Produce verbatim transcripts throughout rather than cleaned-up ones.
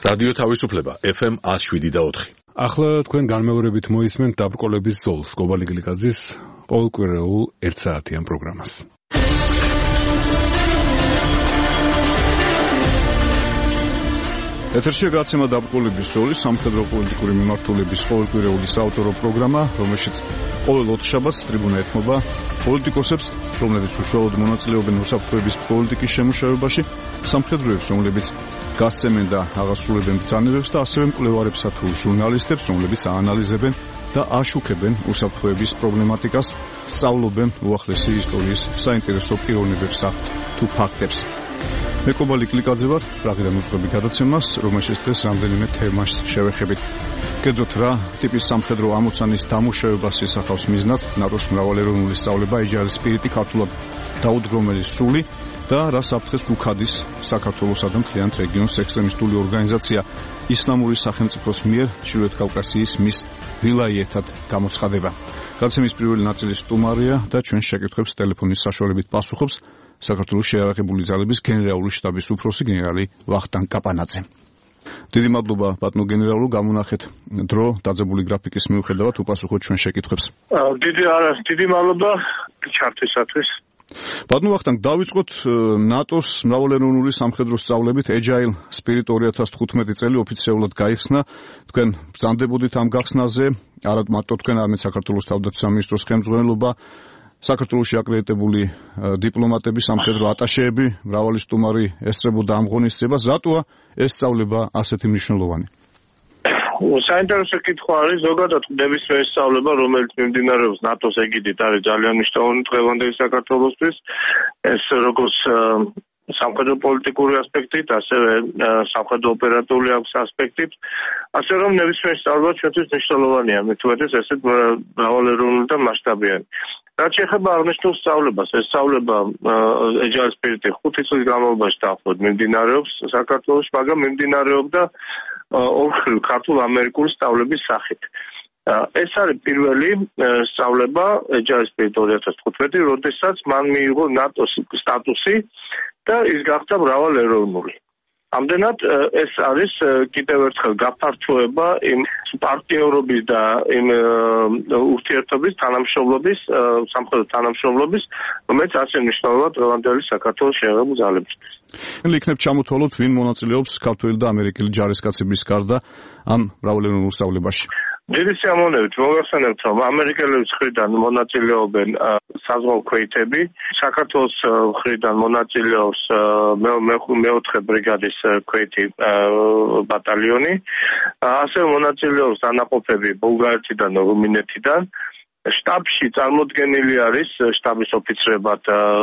რადიო თავისუფლება ეფ ემ one oh seven და four. ახლა თქვენ განმეორებით მოისმენთ დაბრკოლების ზოლს კობალი გლიკაძის ყოველკვირეულ ერთ საათიან პროგრამას. ეთერშია გაცემა დაბრკოლების ზოლის სამხედრო პოლიტიკური მიმართულების ყოველკვირეული საავტორო პროგრამა, რომელშიც ყოველ ოთხშაბათს ტრიბუნა ეთმობა პოლიტიკოსებს, რომლებიც უშუალოდ მონაწილეობენ უსაფრთხოების პოლიტიკის შემუშავებაში, სამხედროებს, რომლებიც გასცემენ და აღასრულებენ ბრძანებებს და ასევე მკვლევარებსა თუ ჟურნალისტებს, რომლებიც აანალიზებენ და აშუქებენ უსაფრთხოების პრობლემატიკას, სწავლობენ უახლესი ისტორიის საინტერესო პიროვნებებსა თუ ფაქტებს. მე კობალი გლიკაძე ვარ, პრაღიდან უძღვები გადაცემას, რომელშიც დღეს რამდენიმე თემას შევეხებით. კერძოდ რა ტიპის სამხედრო ამოცანის დამუშავებას ისახავს მიზნად ნატოს მრავალეროვნული სწავლება ეჯაილის სპირიტი ქართულად დაუდგომელი სული და რა საფრთხეს უქადის საქართველოსა და მთლიან რეგიონს ექსტრემისტული ორგანიზაცია ისლამური სახელმწიფოს მიერ ჩრდილოეთ კავკასიის მის ვილაიეთად გამოცხადება. გადაცემის პირველი ნაწილი სტუმარია და ჩვენ შეკითხვებს ტელეფონის საშუალებით პასუხობს საქართველოს შეიარაღებული ძალების გენერალური შტაბის უფროსი გენერალი ვახტანგ კაპანაძე. დიდი მადლობა ბატონო გენერალო, გამონახეთ დრო დაძაბული გრაფიკის მიუხედავად უპასუხოთ ჩვენ შეკითხვებს. დიდი არა, დიდი მადლობა ჩართვისათვის. ბატონო ვახტანგ, დავიწყოთ ნატოს მრავალეროვნული სამხედრო სწავლებით Agile Spirit two thousand fifteen წელი ოფიციალურად გაიხსნა. თქვენ ბრძანდებოდით ამ გახსნაზე, არა მარტო თქვენ, არამედ საქართველოს თავდაცვის სამინისტროს ხელმძღვანელობა, საქართველოში აკრედიტებული დიპლომატები, სამხედრო ატაშეები, მრავალი სტუმარი ესწრებოდა ამ ღონისძიებას. რატოა ეს სწავლება ასეთი მნიშვნელოვანი? საინტერესო კითხვა არის, ზოგადად ნებისმიერი სწავლება, რომელიც მიმდინარეობს ნატოს ეგიდით, არის ძალიან მნიშვნელოვანი დღევანდელი საქართველოსთვის. ეს როგორც სამხედრო პოლიტიკური ასპექტით, ასევე სამხედრო ოპერატიული ასპექტით, ასე რომ ნებისმიერი სწავლება ჩვენთვის მნიშვნელოვანია, მით უმეტეს ესეთ მრავალეროვნული და მასშტაბიანი. რაც შეეხება აღნიშნულ სწავლებას, ეს სწავლება ეჯაილის სპირიტი ხუთი წლის განმავლობაში დაახლოებით მიმდინარეობს საქართველოში, მაგრამ მიმდინარეობდა ორხრივ ქართულ-ამერიკული სწავლების სახით. ეს არის პირველი სწავლება ეჯაილის სპირიტ two thousand fifteen, როდესაც მან მიიღო ნატოს სტატუსი და ის გახდა მრავალეროვნული. ამდენად ეს არის კიდევ ერთხელ გაფართოება იმ პარტნიორობის და იმ ურთიერთობის თანამშრომლობის, სამხედრო თანამშრომლობის, რომელიც ასე მნიშვნელოვანია დღევანდელი საქართველოს შეიარაღებული ძალებისთვის. იქნებ ჩამოთვალოთ, ვინ მონაწილეობს ქართველი და ამერიკელი ჯარისკაცების გარდა ამ მრავალეროვნულ სწავლებაში. დიდი სიამოვნებით მოგახსენებთ, რომ ამერიკელების მხრიდან მონაწილეობენ საზღვაო ქვეითები, საქართველოს მხრიდან მონაწილეობს მეოთხე ბრიგადის ქვეითი ბატალიონი, ასევე მონაწილეობს დანაყოფები ბულგარეთიდან და რუმინეთიდან. შტაბში წარმოდგენილი არის შტაბის ოფიცრებად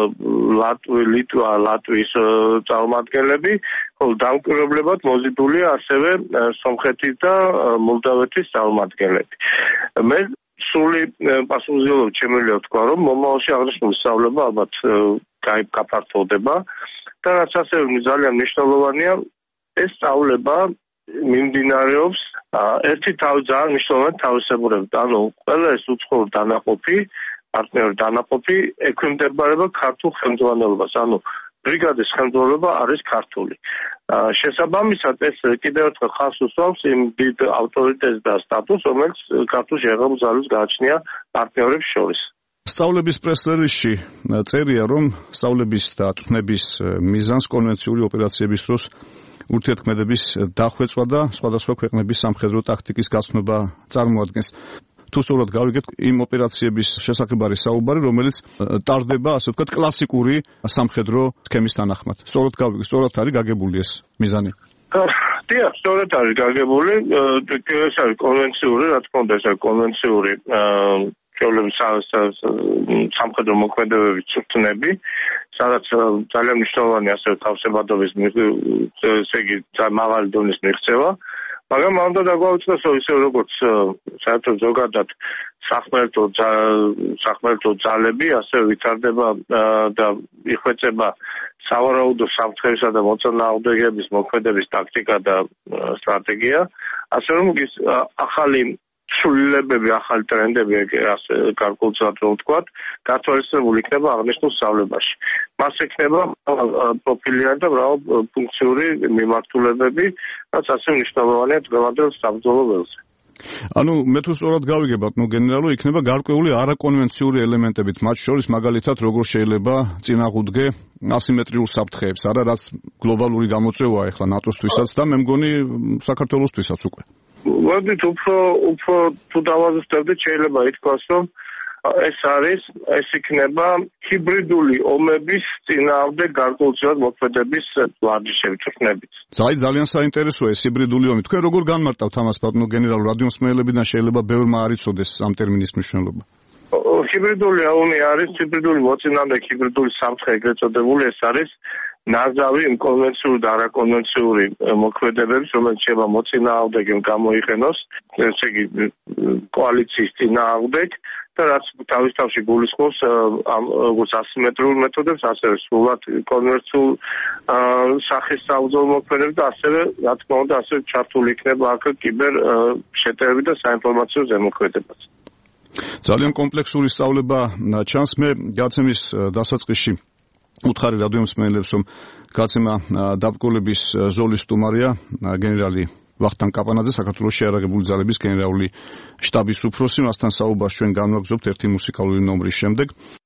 ლიტვა, ლატვიის წარმომადგენლები, ხოლო დამკვირვებლებად მოზიდულია ასევე სომხეთის და მოლდავეთის წარმომადგენლები. მე სრული პასუხისმგებლობით შემიძლია ვთქვა, რომ მომავალში აღნიშნული სწავლება ალბათ გაფართოვდება და რაც ასევე ძალიან მნიშვნელოვანია, ეს სწავლება მიმდინარეობს ერთი თავი ძალიან მნიშვნელოვანი თავისებურებით. ანუ ყველა ეს უცხოური დანაყოფი, პარტნიორი დანაყოფი ექვემდებარება ქართულ ხელმძღვანელობას. ანუ ბრიგადის ხელმძღვანელობა არის ქართული. შესაბამისად ეს კიდევ ერთხელ ხაზს უსვამს იმ დიდ ავტორიტეტს და სტატუსს, რომელიც ქართულ შეიარაღებულ ძალებს გააჩნია პარტნიორებს შორის. სწავლების პრეს-რელიზში წერია, რომ სწავლების და წვნების მიზანს კონვენციული ოპერაციების დროს ურთიერთქმედების დახვეწვა და სხვადასხვა ქვეყნების სამხედრო ტაქტიკის გაცნობა წარმოადგენს. თუ სწორად გავიგეთ, იმ ოპერაციების შესახებ არის საუბარი, რომელიც ტარდება, ასე ვთქვათ, კლასიკური სამხედრო სქემის თანახმად. სწორად გავიგეთ, სწორად არის გაგებული ეს მიზანი. დიახ, სწორად არის გაგებული. ეს არის კონვენციური, რა თქმა უნდა, ეს არის კონვენციური სამხედრო მოქმედებების წვნები, სადაც ძალიან მნიშვნელოვანი ასევე თავსებადობის ესე იგი მაღალი დონის მიღწევა, მაგრამ ამ უნდა დაგვაუწყდეს, რომ ისე როგორც საერთოდ ზოგადად სახმელეთო სახმელეთო ძალები ასევე ვითარდება და იხვეწება სავარაუდო სამხედროსა და მოწინააღმდეგეების მოქმედების ტაქტიკა და სტრატეგია, ასე რომ ახალი ცვლილებები, ახალი ტრენდები, ასე გარკვეულწილად რომ ვთქვათ, გათვალისწინებული იქნება აღნიშნულ სწავლებაში. მას ექნება პროფილიანი და მრავალფუნქციური მიმართულებები, რაც ასე მნიშვნელოვანია დღევანდელ საბრძოლო ველზე. ანუ მე თუ სწორად გავიგე ბატონო გენერალო, იქნება გარკვეული არაკონვენციური ელემენტებით, მათ შორის მაგალითად როგორ შეიძლება წინააღმდეგე ასიმეტრიულ საფრთხეებს, არა რაც გლობალური გამოწვევაა ახლა ნატოსთვისაც და მე მგონი საქართველოსთვისაც უკვე. მოდით უფრო უფრო თუ დავაზუსტებდით, შეიძლება ითქვას, რომ ეს არის, ეს იქნება ჰიბრიდული ომების წინააღმდეგ გარკვეულწილად მოქმედების ვარჯიშები თქმებით. ძალიან საინტერესოა ეს ჰიბრიდული ომი. თქვენ როგორ განმარტავთ ამას ბატონო გენერალ, რადიომსმენელებიდან შეიძლება ბევრმა არ იცოდეს ამ ტერმინის მნიშვნელობა. ჰიბრიდული ომი არის ჰიბრიდული მოწინააღმდეგე, ჰიბრიდული საფრთხე ეგრეთ წოდებული, ეს არის ნაზავი კონვენციური და არაკონვენციური მოქმედებების, რომელიც შეიძლება მოწინააღმდეგემ გამოიყენოს, ესე იგი კოალიციის წინააღმდეგ და რაც თავის თავში გულისხმობს ამ როგორც ასიმეტრიულ მეთოდებს, ასევე სრულად კონვერციულ სახის საბრძოლო მოქმედებს და ასევე, რა თქმა უნდა, ასევე ჩართული იქნება აქ კიბერ შეტევები და საინფორმაციო ზემოქმედებაც. ძალიან კომპლექსური სწავლება ჩანს. მე გაცემის დასაწყისში უთხარი რადიომსმენელებს, რომ გაცემა დაბრკოლების ზოლის სტუმარია გენერალი ვახტანგ კაპანაძე, საქართველოს შეიარაღებული ძალების გენერალური შტაბის უფროსი. მასთან საუბარს ჩვენ განვაგრძობთ ერთი მუსიკალური ნომრის შემდეგ.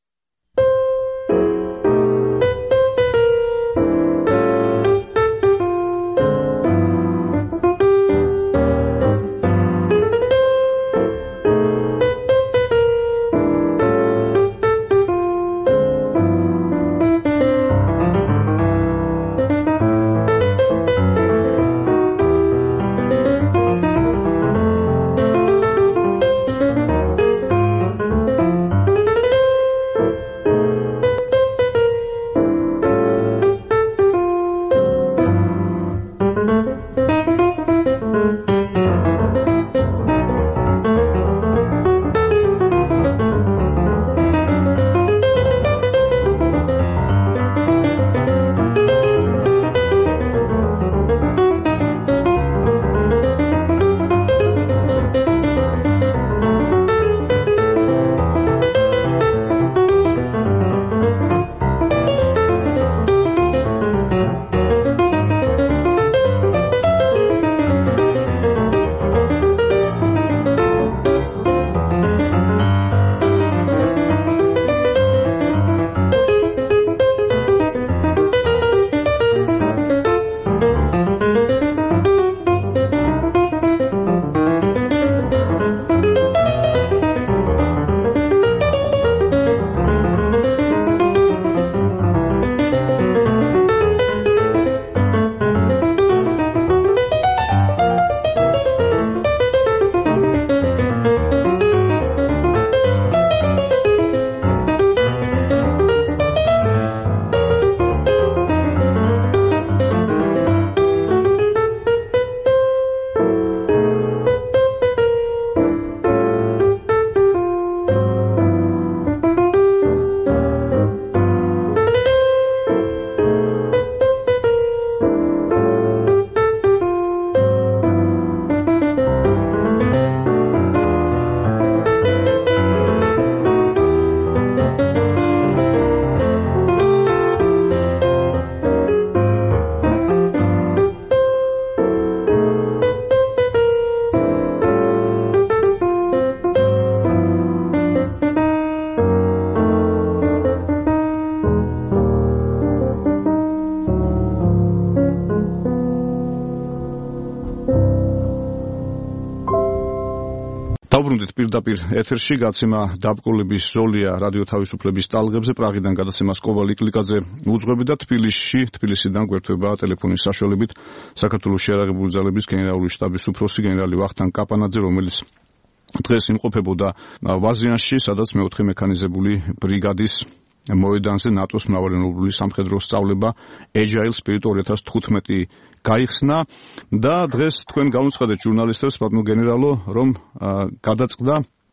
დავბრუნდით პირდაპირ ეთერში, გაცემა დაბრკოლების ზოლია რადიო თავისუფლების ტალღებზე, პრაღიდან გადაცემა სკოვალ იკლიკაძე უძღვები და თბილისში, თბილისიდან გვერდება ტელეფონის საშუალებით საქართველოს შეიარაღებული ძალების გენერალური შტაბის უფროსი გენერალი ვახტანგ კაპანაძე, რომელიც დღეს იმყოფებოდა ვაზიანში, სადაც მეოთხე მექანიზებული ბრიგადის მოედანზე ნატოს მრავალენოვანი სამხედრო სწავლება Agile Spirit ორი ათას თხუთმეტი გაიხსნა და დღეს თქვენ განუცხადეთ ჟურნალისტებს, ბატონო გენერალო, რომ გადაწყდა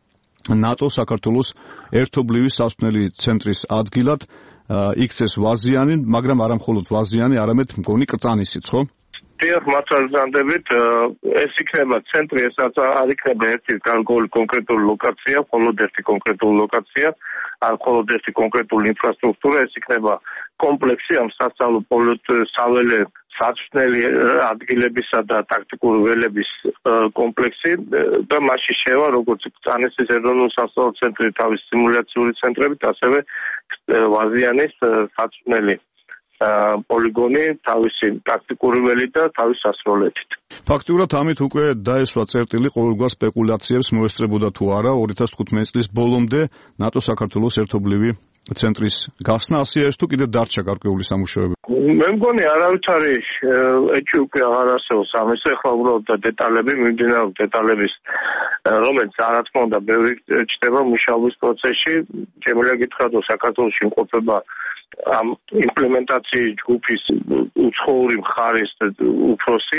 ნატო საქართველოს ერთობლივი სასწავლებელი ცენტრის ადგილად იქცეს ვაზიანი, მაგრამ არა მხოლოდ ვაზიანი, არამედ მგონი კრწანისიც, ხო? დიახ, მართლაც ეს იქნება ცენტრი, ესაც არ იქნება ერთი გარკვეული კონკრეტული ლოკაცია, მხოლოდ ერთი კონკრეტული ლოკაცია, ან მხოლოდ ერთი კონკრეტული ინფრასტრუქტურა, ეს იქნება კომპლექსი ამ სასწავლო საველე საწვრთნელი ადგილებისა და ტაქტიკური ველების კომპლექსი და მასში შევა როგორც წანესის ეროვნული სასწავლო ცენტრი თავის სიმულაციური ცენტრებით, ასევე ვაზიანის საწვრთნელი პოლიგონი თავისი ტაქტიკური ველით და თავის სასროლეთით. ფაქტურად ამით უკვე დაესვა წერტილი ყოველგვარ სპეკულაციებს მოესწრებოდა თუ არა ორი ათას თხუთმეტი წლის ბოლომდე ნატო საქართველოს ერთობლივი ცენტრის გახსნა, ასეა ეს თუ კიდევ დარჩა გარკვეული სამუშაოები. მე მგონი არავითარი ეჭვი უკვე აღარ არსებობს ამის, ეხლა უბრალოდ დეტალები მიმდინარეობს დეტალების, რომელიც რა თქმა უნდა ბევრი ჩდება მუშაობის პროცესში. შემიძლია გითხრათ, რომ საქართველოში იმყოფება ამ იმპლემენტაციის ჯგუფის უცხოური მხარის უფროსი,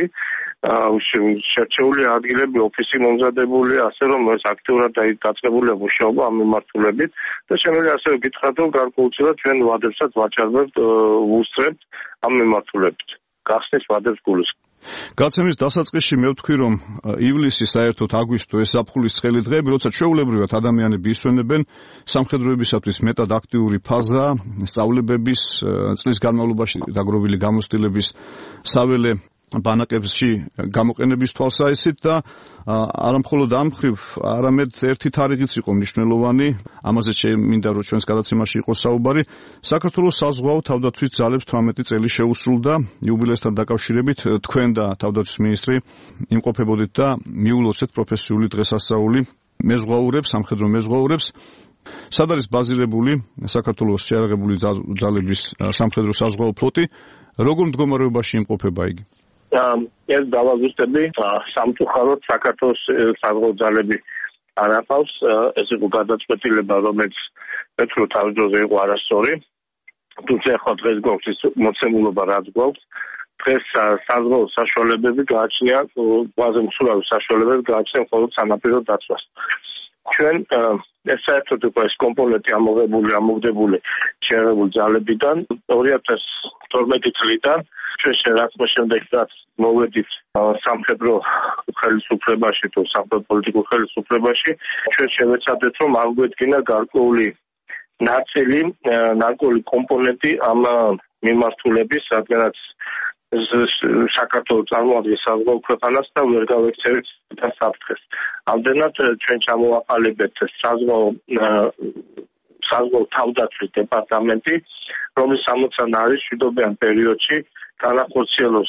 შერჩეული ადგილები, ოფისი მომზადებული, ასე რომ ეს აქტიურად დაწყებულია მუშაობა ამ მიმართულებით და შემიძლია ასევე გითხრათ, რომ გარკვეულწილად ჩვენ ვადებსაც ვაჩარებთ, ვუსწრებთ ამ მიმართულებით. გახსნის ვადებს გულისხმობთ. გაცემის დასაწყისში მე ვთქვი, რომ ივლისი საერთოდ აგვისტო ეს ზაფხულის ცხელი დღეები, როცა ჩვეულებრივად ადამიანები ისვენებენ სამხედროებისათვის მეტად აქტიური ფაზა, სწავლებების წლის განმავლობაში დაგროვილი გამოცდილების საველე ბანაკებში გამოყენების თვალსაჩინო და არამხოლოდ ამ მხრივ, არამედ ერთი თარიღიც იყო მნიშვნელოვანი, ამაზე შემინდა რომ ჩვენს გადაცემაში იყოს საუბარი. საქართველოს საზღვაო თავდაცვის ძალებს თვრამეტი წელი შეუსრულდა, იუბილეასთან დაკავშირებით თქვენ და თავდაცვის მინისტრი იმყოფებოდით და მიულოცეთ პროფესიული დღესასწაული მეზღვაურებს, სამხედრო მეზღვაურებს. სად არის ბაზირებული საქართველოს შეიარაღებული ძალების სამხედრო საზღვაო ფლოტი, როგორ მდგომარეობაში იმყოფება იგი? ეს დავაზუსტები სამწუხაროდ საქართველოს საზღვაო ძალები არ ახლავს, ეს იყო გადაწყვეტილება, რომელიც მეთქრო თავის დროზე იყო არასწორი. თუმცა ახლა დღეს გვაქვს ის მოცემულობა, რაც გვაქვს. დღეს საზღვაო საშუალებები გააჩნია, ყველაზე მსურავი საშუალებები გააჩნია მხოლოდ სანაპირო დაცვას. ჩვენ ეს საერთოდ უკვე ეს კომპონენტი ამოღებული, ამოგდებული შეიარაღებული ძალებიდან ორი ათას თორმეტი წლიდან ჩვენ შერაცხმის შემდეგ რაც მოვედით სამხედრო ხელისუფლებაში თუ სამხედრო პოლიტიკურ ხელისუფლებაში, ჩვენ შევეცადეთ, რომ აღგვედგინა გარკვეული ნაწილი, გარკვეული კომპონენტი ამ მიმართულების, რადგანაც საქართველოს წარმოადგენს საზღვაო ქვეყანას და ვერ გავექცევით და საფრთხეს. ამდენად ჩვენ ჩამოვაყალიბეთ საზღვაო საზღვაო თავდაცვის დეპარტამენტი, რომლის სამოცან არის მშვიდობიან პერიოდში განახორციელოს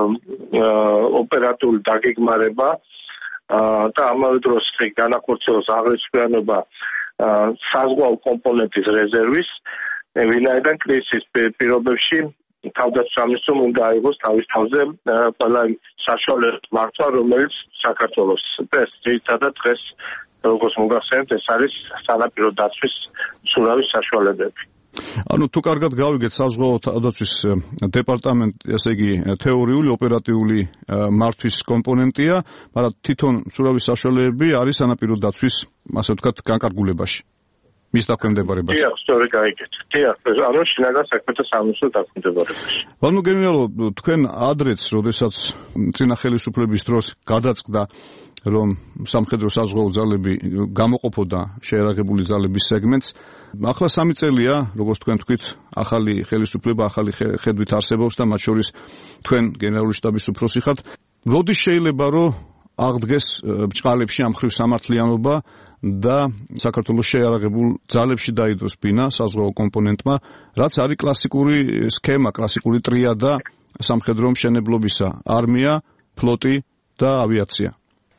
ოპერატიული დაგეგმარება და ამავე დროს განახორციელოს აღრიცხვიანობა საზღვაო კომპონენტის რეზერვის, ვინაიდან კრიზისის პირობებში თავდაცვის სამინისტრომ უნდა აიღოს თავის თავზე ყველა საშუალება მართვა, რომელიც საქართველოს ეს ძირითადად დღეს როგორც მოგახსენებთ, ეს არის სანაპირო დაცვის სურავის საშუალებები. ანუ თუ კარგად გავიგეთ, საზღვაო თავდაცვის დეპარტამენტი, ესე იგი თეორიული, ოპერატიული მართვის კომპონენტია, მაგრამ თვითონ სურავის საშუალებები არის სანაპირო დაცვის, ასე ვთქვათ, განკარგულებაში. მის დაქვემდებარებაში. დიახ, სწორედ გაიგეთ. დიახ, ანუ შინაგან საქმეთა სამინისტროს დაქვემდებარებაში. ბანო გენერალო, თქვენ ადრეც, როდესაც წინა ხელისუფლების დროს გადაწყდა, რომ სამხედრო საზღვაო ძალები გამოყოფოდა შეიარაღებული ძალების სეგმენტს, ახლა სამი წელია, როგორც თქვენ თქვით, ახალი ხელისუფლება, ახალი ხედვით არსებობს და მათ შორის თქვენ გენერალური შტაბის უფროსი ხართ. როდის შეიძლება, რომ აღდგეს ბჭყალებში ამ მხრივ სამართლიანობა და საქართველოს შეიარაღებულ ძალებში დაიდოს ბინა საზღვაო კომპონენტმა, რაც არის კლასიკური სქემა, კლასიკური ტრიადა სამხედრო მშენებლობისა: არმია, ფლოტი და ავიაცია.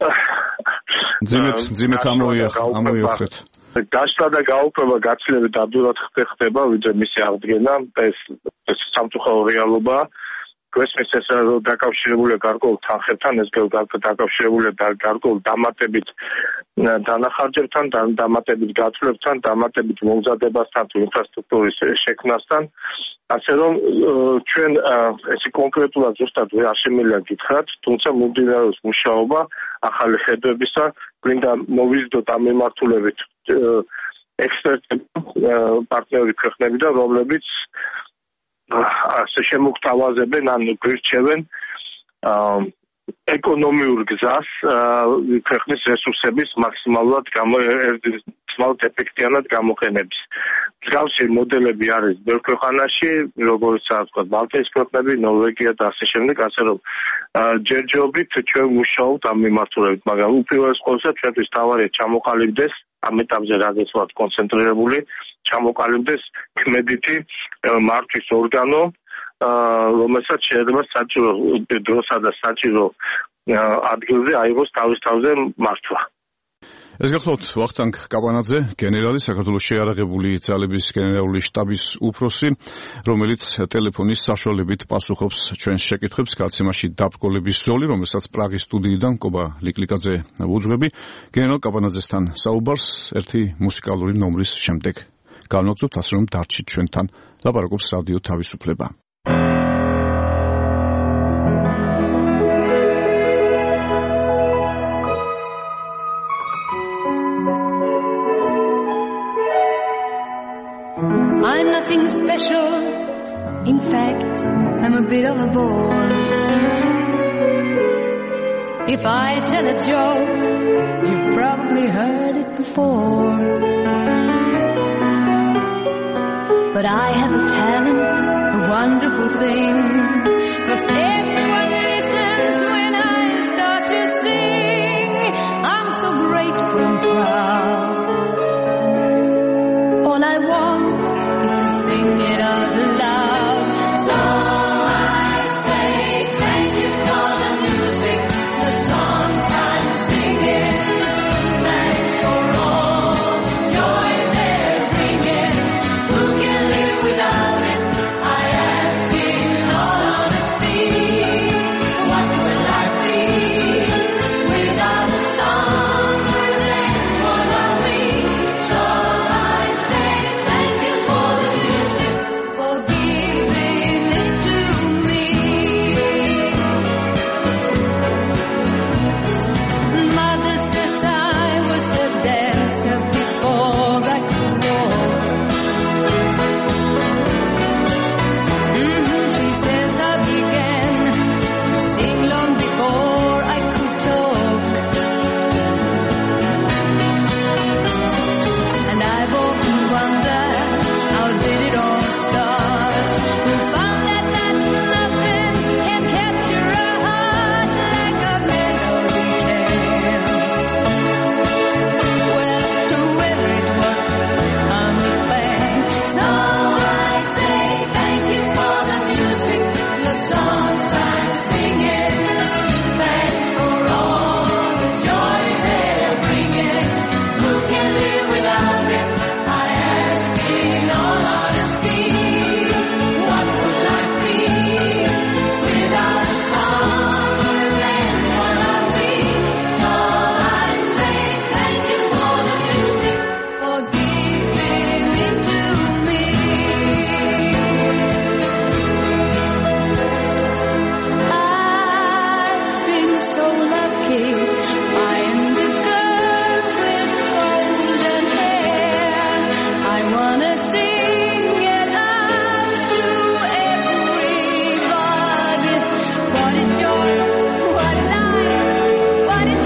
ძიმეთ ძიმეთ ამოიოხრეთ. გაშლა და გაუქმება გაცილებით ადვილად ხდება, ვიდრე მისი აღდგენა, ეს სამწუხარო რეალობაა. გვესმის ეს დაკავშირებულია გარკვეულ თანხებთან, ეს დაკავშირებულია გარკვეულ დამატებით დანახარჯებთან, დამატებით გაცვლებთან, დამატებით მომზადებასთან თუ ინფრასტრუქტურის შექმნასთან. ასე რომ ჩვენ ესე კონკრეტულად ზუსტად არ შემიძლია გითხრათ, თუმცა მომდინარეობს მუშაობა ახალი ხედვებისა, გვინდა მოვიზიდოთ ამ მიმართულებით ექსპერტები, პარტნიორი ქვეყნებიდან, რომლებიც ასე შემოგთავაზებენ ან გვირჩევენ ეკონომიურ გზას ქვეყნის რესურსების მაქსიმალურად გამო ეფექტიანად გამოყენების. მსგავსი მოდელები არის ბევრ ქვეყანაში, როგორიცაა თქვა ბალტიის ქვეყნები, ნორვეგია და ასე შემდეგ, ასე რომ ჯერჯერობით ჩვენ ვმუშაობთ ამ მიმართულებით, მაგრამ უპირველეს ყოვლისა ჩვენთვის თავარია ჩამოყალიბდეს ამ ეტაპზე რადგან ვართ კონცენტრირებული, ჩამოყალიბდეს ქმედითი მართვის ორგანო, რომელსაც შეიძლება საჭირო დროსა და საჭირო ადგილზე აიღოს თავის თავზე მართვა. ეს გახლავთ ვახტანგ კაპანაძე, გენერალი, საქართველოს შეიარაღებული ძალების გენერალური შტაბის უფროსი, რომელიც ტელეფონის საშუალებით პასუხობს ჩვენს შეკითხვებს გაცემაში დაბრკოლების ზოლი, რომელსაც პრაღის სტუდიიდან კობა ლიკლიკაძე უძღვები. გენერალ კაპანაძესთან საუბარს ერთი მუსიკალური ნომრის შემდეგ განვაგრძობთ, ასე რომ დარჩით ჩვენთან. ლაპარაკობს რადიო თავისუფლება. I'm nothing special. In fact, I'm a bit of a bore. If I tell a joke, you've probably heard it before. But I have a talent, a wonderful thing. 'Cause everyone listens when I start to sing. I'm so grateful and proud. All I want is to sing it out loud. So I say thank you for the music, the songs I'm singing. Thanks for all the joy they're bringing. Who can live without it? I ask in all honesty. What will I be without the song? That's what are we? So I say thank you for the music, for giving it to me. Mother says I was a dancer before I could walk. Mhm, she says I began to sing long before I could talk. And I've often wondered, how did it all start? We found that that nothing can capture a heart like a melody can. Well, whoever it was, I'm a fan. So I say thank you for the music, the songs I'm singing. Thanks for all the joy they're bringing. Who can live without it? I ask in all honesty. What would life be without a song? That's what are we? So I say thank you for the music, for giving it to me. I've been so lucky. I am the girl with golden hair. I wanna sing it out to everybody. What a joy, what a life, what a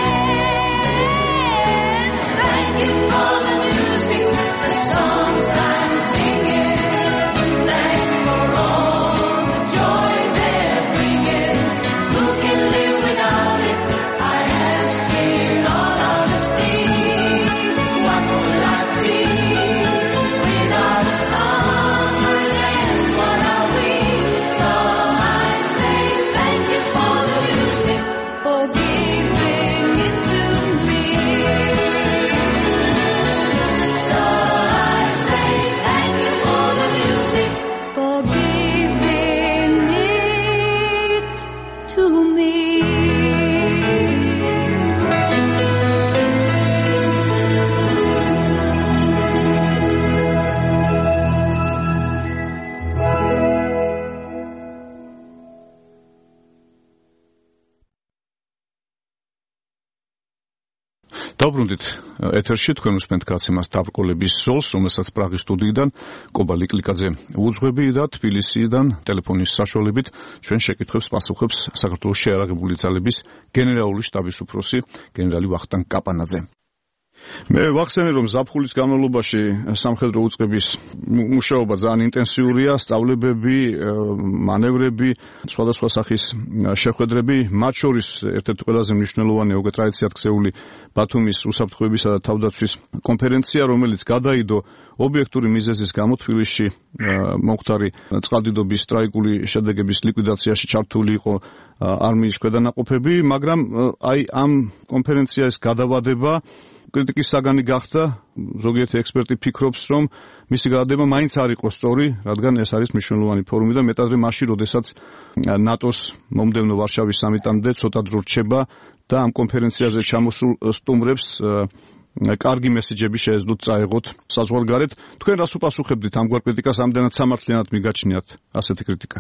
chance. Thank you for the music, the songs I'm singing. Thanks for all the joy they're bringing. Who can live without it? I ask in all honesty. What would life be without a დავბრუნდით ეთერში, თქვენ უსმენთ გაცემას დაბრკოლების ზოლს, რომელსაც პრაღის სტუდიიდან კობა ლიკლიკაძე უძღვები და თბილისიდან ტელეფონის საშუალებით ჩვენ შეკითხვებს პასუხებს საქართველოს შეიარაღებული ძალების გენერალური შტაბის უფროსი გენერალი ვახტანგ კაპანაძე. მე ვახსენე რომ ზაფხულის განმავლობაში სამხედრო უწყების მუშაობა ძალიან ინტენსიურია, სწავლებები, მანევრები, სხვადასხვა სახის შეხვედრები, მათ შორის ერთ-ერთი ყველაზე მნიშვნელოვანი უკვე ტრადიციად ქცეული ბათუმის უსაფრთხოებისა და თავდაცვის კონფერენცია, რომელიც გადაიდო ობიექტური მიზეზის გამო თბილისში მომხდარი წყალდიდობის ტრაგიკული შედეგების ლიკვიდაციაში ჩართული იყო არმიის ქვედანაყოფები, მაგრამ აი ამ კონფერენციას გადავადება კრიტიკის საგანი გახდა. ზოგიერთი ექსპერტი ფიქრობს, რომ მისი გადადება მაინც არ იყო სწორი, რადგან ეს არის მნიშვნელოვანი ფორუმი და მეტადვე მაშინ, როდესაც ნატოს მომდევნო ვარშავის სამიტამდე ცოტა დრო რჩება და ამ კონფერენციაზე ჩამოსულ სტუმრებს კარგი მესიჯები შეეძლოთ წაეღოთ საზღვარგარეთ. თქვენ რას უპასუხებდით ამგვარ კრიტიკას, ამდენად სამართლიანად მიგაჩნიათ ასეთი კრიტიკა?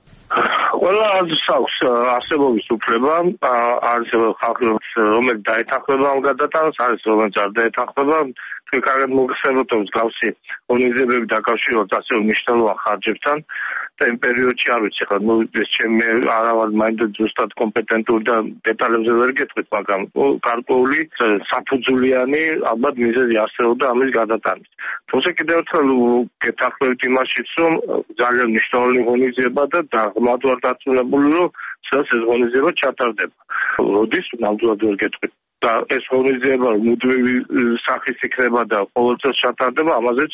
ყველა აზრს აქვს არსებობის უფლება, არის ხალხი, რომელიც დაეთანხმება ამ გადატანას, არის რომელიც არ დაეთანხმება. თქვენ კარგად მოგხსენებთ, რომ მსგავსი ორგანიზებები დაკავშირებით ასე მნიშვნელოვან ხარჯებთან და იმ პერიოდში არ ვიცი ხა, ნუ ეს ჩემი არავარ მაინც ზუსტად კომპეტენტური და დეტალებზე ვერ გეტყვით, მაგრამ გარკვეული საფუძვლიანი ალბათ მიზეზი არსებობდა ამის გადატანის. თუმცა კიდევ ერთხელ გეთანხმებით იმაშიც, რომ ძალიან მნიშვნელოვანი ღონისძიება და დაღმად ვარ დარწმუნებული, რომ ეს ღონისძიება ჩატარდება. როდის ნამდვილად ვერ გეტყვით. და ეს ღონისძიება მუდმივი სახის იქნება და ყოველწელს ჩატარდება, ამაზეც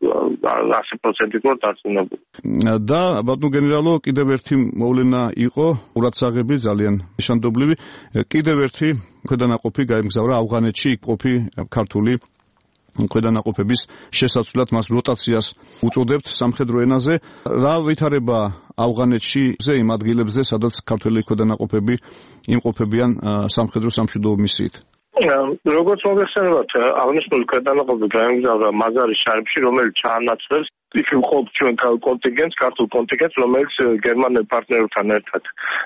ათი პროცენტით ვარ დარწმუნებული. და ბატონო გენერალო, კიდევ ერთი მოვლენა იყო, ყურადსაღები ძალიან ნიშანდობლივი, კიდევ ერთი ქვედანაყოფი გაემგზავრა ავღანეთში, იქ ყოფი ქართული ქვედანაყოფების შესაცვლად მას როტაციას უწოდებთ სამხედრო ენაზე. რა ვითარება ავღანეთში იმ ადგილებზე, სადაც ქართველი ქვედანაყოფები იმყოფებიან სამხედრო სამშვიდობო მისიით? როგორც მოგეხსენებათ, აღნიშნული ქვედანაყოფი გაემგზავრა მაზარის შარიფში, რომელიც ჩაანაცვლებს იქ მყოფ ჩვენ კონტინგენტს, ქართულ კონტინგენტს, რომელიც გერმანელ პარტნიორთან ერთად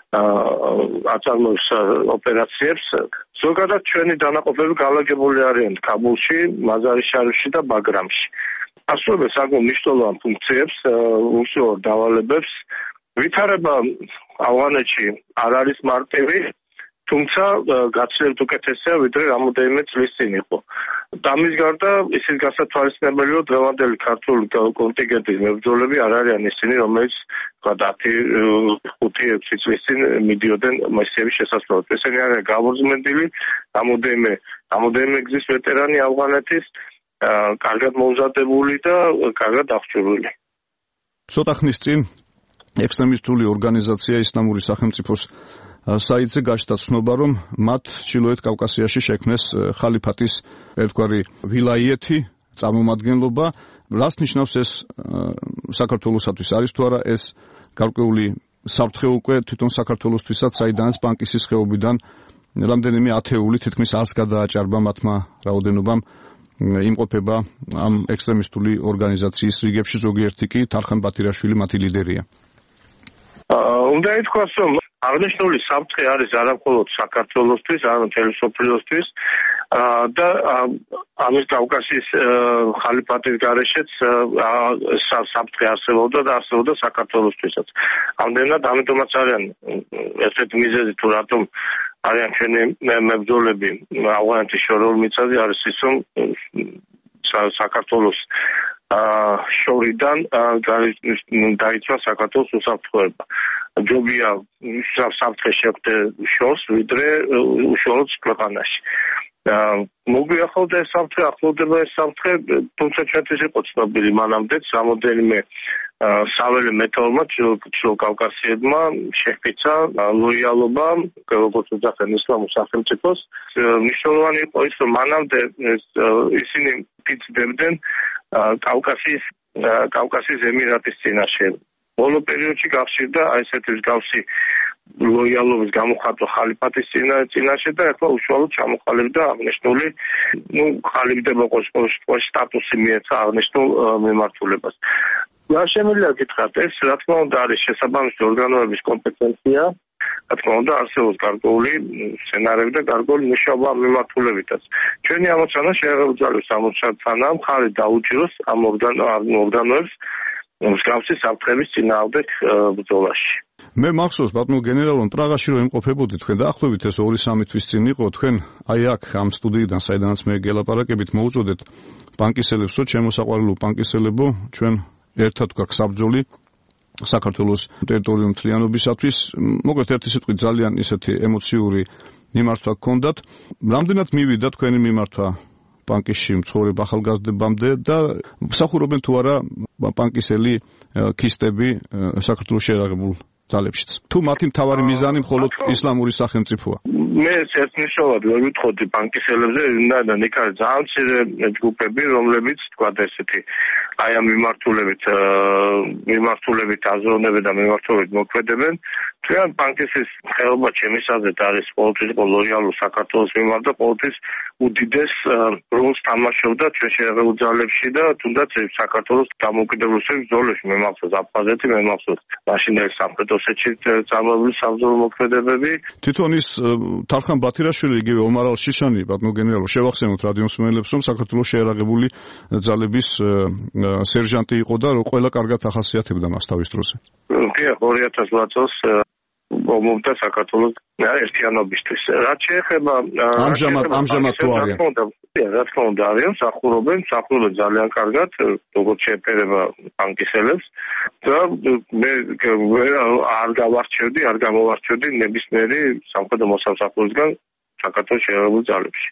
აწარმოებს ოპერაციებს. ზოგადად ჩვენი დანაყოფები განლაგებული არიან ქაბულში, მაზარის შარიფში და ბაგრამში. ასრულებს საკმაოდ მნიშვნელოვან ფუნქციებს, უშუალო დავალებებს. ვითარება ავღანეთში არ არის მარტივი, თუმცა გაცილებით უკეთესია, ვიდრე რამოდენიმე წლის წინ იყო. ამის გარდა ისიც გასათვალისწინებელი, რომ დღევანდელი ქართული კონტინგენტის მებრძოლები არ არიან ისინი, რომელიც ათი, ხუთი, ექვსი წლის წინ მიდიოდნენ მისიების შესასვლელად. ესენი არიან გამორზმენდილი, რამოდენიმე რამოდენიმე გზის ვეტერანი ავღანეთის, კარგად მომზადებული და კარგად აღჭურვილი. ცოტა ხნის წინ ექსტრემისტული ორგანიზაცია ისლამური სახელმწიფოს საიტზე გაჩნდა ცნობა, რომ მათ ჩრდილოეთ კავკასიაში შექმნეს ხალიფატის ერთგვარი ვილაიეთი, წარმომადგენლობა. რას ნიშნავს ეს საქართველოსათვის? არის თუ არა ეს გარკვეული საფრთხე უკვე თვითონ საქართველოსთვისაც, საიდანაც პანკისის ხეობიდან რამდენიმე ათეული, თითქმის ას გადააჭარბა მათმა რაოდენობამ იმყოფება ამ ექსტრემისტული ორგანიზაციის რიგებში, ზოგიერთი კი თარხან ბათირაშვილი მათი ლიდერია. უნდა ითქვას, რომ აღნიშნული საფრთხე არის არა მხოლოდ საქართველოსთვის, არამედ მთელი მსოფლიოსთვის და ამის კავკასიის ხალიფატის გარეშეც საფრთხე არსებობდა და არსებობდა საქართველოსთვისაც. ამდენად ამიტომაც არიან ერთ-ერთი მიზეზი თუ რატომ არიან ჩვენი მებრძოლები ავღანეთის შორეულ მიწაზე არის ის, რომ საქართველოს შორიდან დაიცვა საქართველოს უსაფრთხოება. ჯობია საფრთხე შეხვდე შორს, ვიდრე უშუალოდ ქვეყანაში. მოგვიახლოვდა ეს საფრთხე, ახლოვდება ეს საფრთხე, თუმცა ჩვენთვის იყო ცნობილი მანამდეც, რამოდენიმე საველე მეტეორმა ჩრდილო კავკასიებმა შეჰპიცა ლოიალობა, როგორც უძახენ ისლამურ სახელმწიფოს. მნიშვნელოვანი იყო ის, რომ მანამდე ისინი ფიცდებდნენ კავკასიის კავკასიის ემირატის წინაშე. ბოლო პერიოდში გახშირდა აი ესეთი მსგავსი ლოიალობის გამოხატვა ხალიფატის წინაშე და ახლა უშუალოდ ჩამოყალიბდა აღნიშნული, ну, ყალიბდება ყოველ სტატუსი მიეცა აღნიშნულ მიმართულებას. რა შემიძლია გითხრათ, ეს რა თქმა უნდა არის შესაბამისი ორგანოების კომპეტენცია. რა თქმა უნდა არსებობს გარკვეული სცენარები და გარკვეული მუშაობა მიმართულებითაც. ჩვენი ამოცანა შეერაღებული ძალების სამუშაოთანაა მხარი დაუჭიროს ამ მობდანოებს მსგავსი საფრთხების წინააღმდეგ ბრძოლაში. მე მახსოვს ბატონო გენერალო, პრაღაში რომ იმყოფებოდი თქვენ დაახლოებით ეს ორი სამი თვის წინ იყო, თქვენ აი აქ ამ სტუდიიდან საიდანაც მე გელაპარაკებით მოუწოდეთ პანკისელებსო, ჩემო საყვარელო პანკისელებო, ჩვენ ერთად გვაქვს საბრძოლი საქართველოს ტერიტორიული მთლიანობისათვის. მოკლედ ერთი სიტყვით ძალიან ისეთი ემოციური მიმართვა გქონდათ. რამდენად მივიდა თქვენი მიმართვა პანკისში მცხოვრებ ახალგაზრდებამდე და მსახურობენ თუ არა პანკისელი ქისტები საქართველოს შეერაღებულ ძალებშიც? თუ მათი მთავარი მიზანი მხოლოდ ისლამური სახელმწიფოა? მე ერთნიშნულად ვერ ვიტყოდი პანკისელებზე, ვინაიდან იქ არის ძალიან მცირე ჯგუფები, რომლებიც თქვა ესეთი აი ამ მიმართულებით მიმართულებით აზროვნებენ და მიმართულებით მოქმედებენ. თქვენ პანკისის ხეობა ჩემის აზრით არის ყოველთვის ლოიალურ საქართველოს მიმართ და ყოველთვის უდიდეს როლს თამაშობდა ჩვენ შეერაღებულ ძალებში და თუნდაც საქართველოს დამოუკიდებლობის ბრძოლებში. მე მახსოვს აფხაზეთი, მე მახსოვს მაშინდელი სამხრეთ ოსეთში წარმოებული საბრძოლო მოქმედებები. თვითონ ის თარხან ბათირაშვილი, იგივე ომარ ალ-შიშანი, ბატონო გენერალო, შევახსენოთ რადიომსმენელებს, რომ საქართველოს შეერაღებული ძალების სერჟანტი იყო და ყველა კარგად ახასიათებდა მას თავის დროზე. დიახ, ორი ათას ოთხ წელს ომობდა საქართველოს ერთიანობისთვის. რაც შეეხება ამჟამად ამჟამად თუ არიან? რა თქმა უნდა არიან, მსახურობენ, მსახურობენ ძალიან კარგად, როგორც შეეფერება პანკისელებს და მე არ გავარჩევდი, არ გამოვარჩევდი ნებისმიერი სამხედრო მოსამსახურისგან საქართველოს შეერაღებულ ძალებში.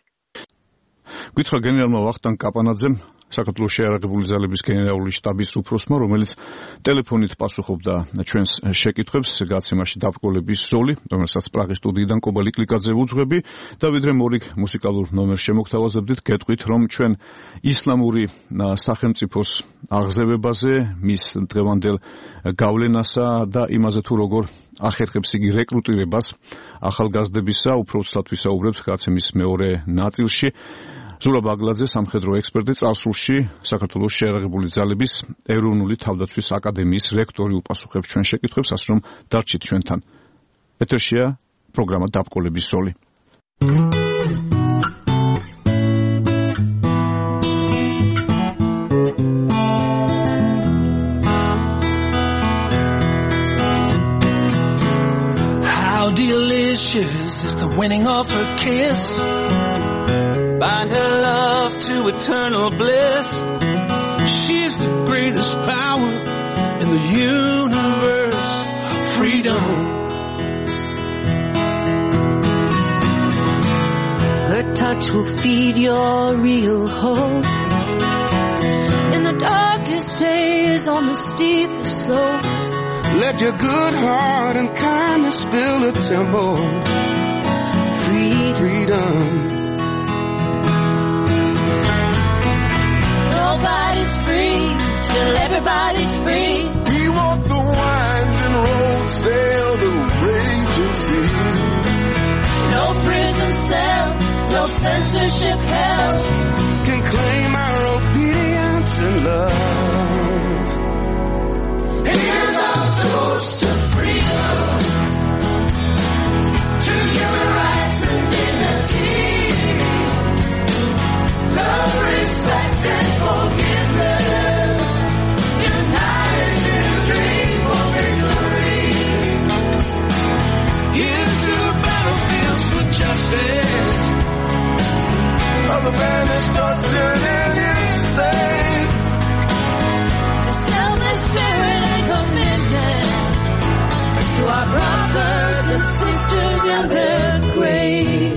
გითხრა გენერალმა ვახტანგ კაპანაძემ, საქართველოს შეერაღებული ძალების გენერალური შტაბის უფროსმა, რომელიც ტელეფონით პასუხობდა ჩვენს შეკითხვებს გაცემაში დაბრკოლების ზოლი, რომელსაც პრაღის სტუდიიდან კობალი კლიკაძე უძღვები და ვიდრე მორიგ მუსიკალურ ნომერს შემოგთავაზებდით, გეტყვით, რომ ჩვენ ისლამური სახელმწიფოს აღზევებაზე, მის დღევანდელ გავლენასა და იმაზე თუ როგორ ახერხებს იგი რეკრუტირებას ახალგაზრდებისა, უფრო ცუდად ვისაუბრებთ გაცემის მეორე ნაწილში. ზურაბ ბაგლაძე, სამხედრო ექსპერტი, წარსულში საქართველოს შეერაღებული ძალების ეროვნული თავდაცვის აკადემიის რექტორი უპასუხებს ჩვენ შეკითხვებს, ასე რომ დარჩით ჩვენთან. ეთერშია პროგრამა დაბრკოლების ზოლი. How delicious is the winning of her kiss. Bind her love to eternal bliss. She's the greatest power in the universe. Freedom. Her touch will feed your real hope. In the darkest days, on the steepest slope. Let your good heart and kindness fill the temple. Freedom. Freedom. Nobody's free till everybody's free. We walk the winding road, sail the raging sea. No prison cell, no censorship hell Can claim our obedience and love. Here's our toast to freedom, to human rights and dignity, love, respect and forgiveness, united in a dream for victory. Here's to the battlefields for justice, of the banished, tortured, and enslaved. Selfless spirit and commitment to our brothers and sisters in their graves.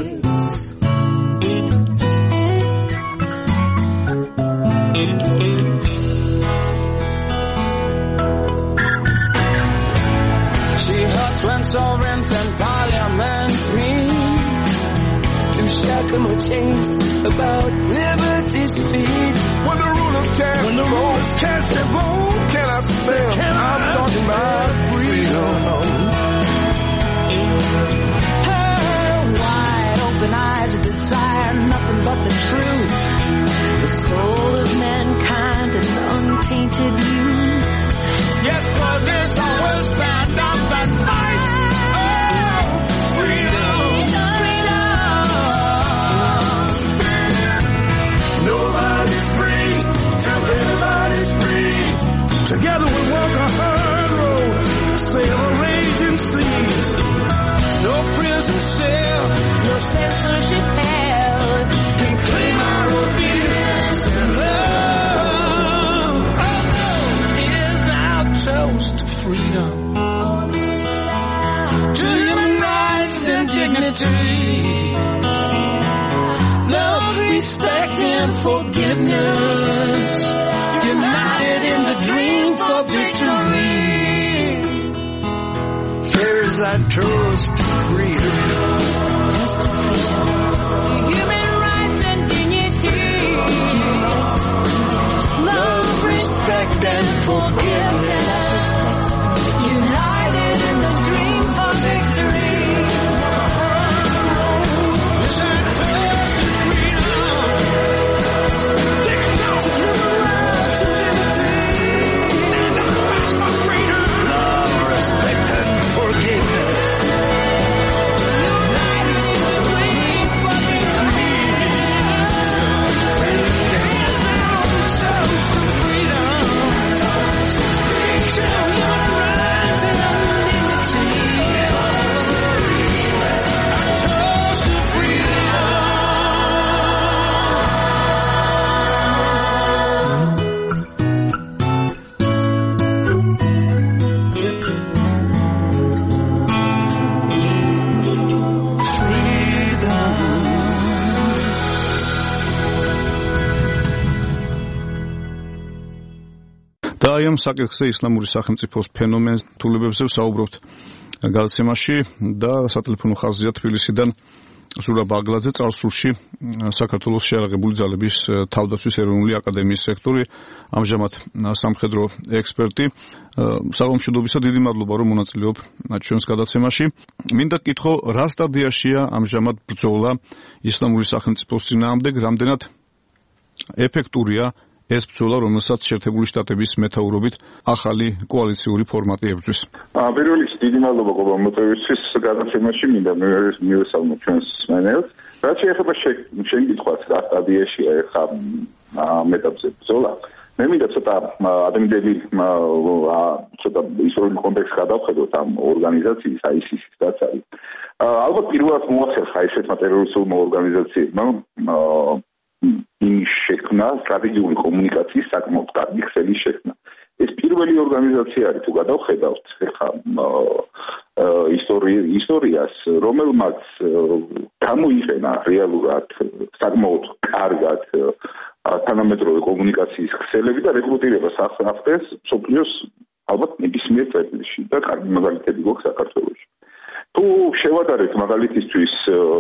She hurts when sovereigns and parliaments meet to shackle my chains about liberty's feet. When the rulers cast when the rulers cast their vote, cannot spell. I'm talking about freedom. Her wide open eyes desire nothing but the truth, the soul of mankind and untainted youth. Yes, for this I will stand up and fight. Oh, Together we walk a hard road, sail the raging seas. No prison cell, no censorship hell can claim our obedience and love. Oh, is our toast to freedom, to human rights and dignity, love, respect, and forgiveness, united in the dream for victory. Here's our toast to freedom, toast to freedom, to human rights and dignity, love, respect, and forgiveness, united in the dream for victory. აი ამ საკითხზე ისლამური სახელმწიფოს ფენომენს თულებებზე ვსაუბრობთ გადაცემაში და სატელეფონო ხაზია თბილისიდან ზურაბ აგლაძე, წარსულში საქართველოს შეიარაღებული ძალების თავდაცვის ეროვნული აკადემიის რექტორი, ამჟამად სამხედრო ექსპერტი. საგულმშვიდობისა, დიდი მადლობა რომ მონაწილეობ ჩვენს გადაცემაში. მინდა გკითხო, რა სტადიაშია ამჟამად ბრძოლა ისლამური სახელმწიფოს წინააღმდეგ, რამდენად ეფექტურია ეს ბრძოლა, რომელსაც შეერთებული შტატების მეთაურობით ახალი კოალიციური ფორმატი ებრძვის. პირველ რიგში დიდი მადლობა ყოველ მოწვევისთვის გადაცემაში, მინდა მივესალმო ჩვენს მსმენელს. რაც შეეხება შენ კითხვას, რა სტადიაშია ეხლა ამ ეტაპზე ბრძოლა, მე მინდა ცოტა ადამიანები ცოტა ისტორიული კონტექსტს გადავხედოთ ამ ორგანიზაციის, აი სისიც არის. ალბათ პირველად მოახერხა ესეთმა ტერორისტულმა ორგანიზაციებმა იმის შექმნა, სტრატეგიული კომუნიკაციის საკმაოდ კარგი ქსელის შექმნა. ეს პირველი ორგანიზაცია არის, თუ გადავხედავთ ხა ისტორიას, რომელმაც გამოიყენა რეალურად საკმაოდ კარგად თანამედროვე კომუნიკაციის ქსელები და რეკრუტირებას ახდენს მსოფლიოს ალბათ ნებისმიერ წერტილში და კარგი მაგალითები გვაქვს საქართველოში. თუ შევადარებთ მაგალითისთვის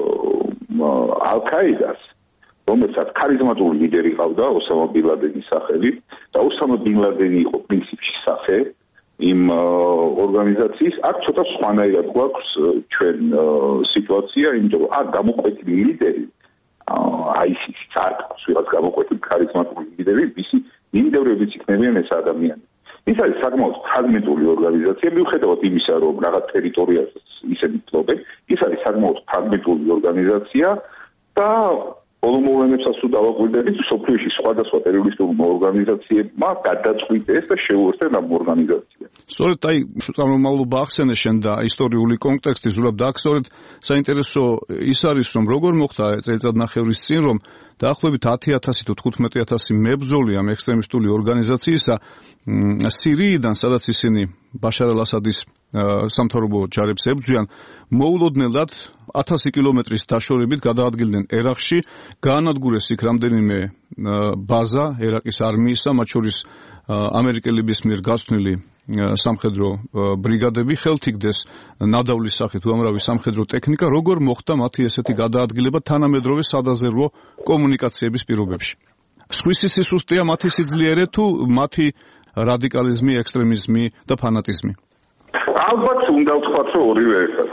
ალ-კაიდას, რომელსაც ქარიზმატული ლიდერი ყავდა, ოსამა ბინ ლადენის სახელით, და ოსამა ბინ ლადენი იყო პრინციპში სახე იმ ორგანიზაციის, აქ ცოტა სხვანაირად გვაქვს ჩვენ სიტუაცია, იმიტომ რომ აქ გამოკვეთილი ლიდერი აისისიც არ ყავს ვიღაც გამოკვეთილი ქარიზმატული ლიდერი, ვისი მიმდევრებიც იქნებიან ეს ადამიანები. ის არის საკმაოდ ფრაგმენტული ორგანიზაცია, მიუხედავად იმისა, რომ რაღაც ტერიტორიას ისინი ფლობენ, ის არის საკმაოდ ფრაგმენტული ორგანიზაცია და ბოლო მოვლენებსაც თუ დავაკვირდებით, სოფლიოში სხვადასხვა ტერორისტულმა ორგანიზაციებმა გადაწყვიტეს და შეუერთდნენ ამ ორგანიზაციას. სწორედ აი წარმომავლობა ახსენე შენ და ისტორიული კონტექსტი ზურაბ და აქ სწორედ საინტერესო ის არის, რომ როგორ მოხდა წელიწადნახევრის წინ, რომ დაახლოებით ათი ათასი თუ თხუთმეტი ათასი მებრძოლი ამ ექსტრემისტული ორგანიზაციისა სირიიდან, სადაც ისინი ბაშარ ალ-ასადის სამთავრობო ჯარებს ებრძვიან, მოულოდნელად ათასი კილომეტრის დაშორებით გადაადგილდნენ ერაყში, გაანადგურეს იქ რამდენიმე ბაზა ერაყის არმიისა, მათ შორის ამერიკელების მიერ გაცვლილი სამხედრო ბრიგადები, ხელთიგდეს ნადავლის სახით უამრავი სამხედრო ტექნიკა, როგორ მოხდა მათი ესეთი გადაადგილება თანამედროვე სადაზერვო კომუნიკაციების პირობებში. სხვისი სისუსტეა მათი სიძლიერე თუ მათი რადიკალიზმი, ექსტრემიზმი და ფანატიზმი? ალბათ უნდა ვთქვათ, რომ ორივე ერთად.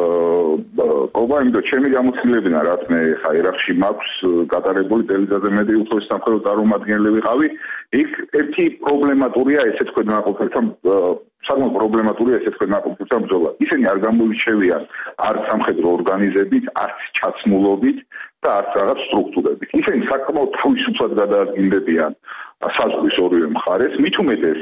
ყობა, იმიტომ ჩემი გამოცდილებინა, რაც მე ხა ერაყში მაქვს გატარებული წელიწადზე მეტი უცხოელი სამხედრო წარმომადგენელი ვიყავი, იქ ერთი პრობლემატურია ესე თქვენ ნაყოფებთან, საკმაოდ პრობლემატურია ესე თქვენ ნაყოფებთან ბრძოლა. ისინი არ გამოირჩევიან არც სამხედრო ორგანიზებით, არც ჩაცმულობით და არც რაღაც სტრუქტურებით. ისინი საკმაოდ თავისუფლად გადაადგილდებიან საზღვრის ორივე მხარეს, მით უმეტეს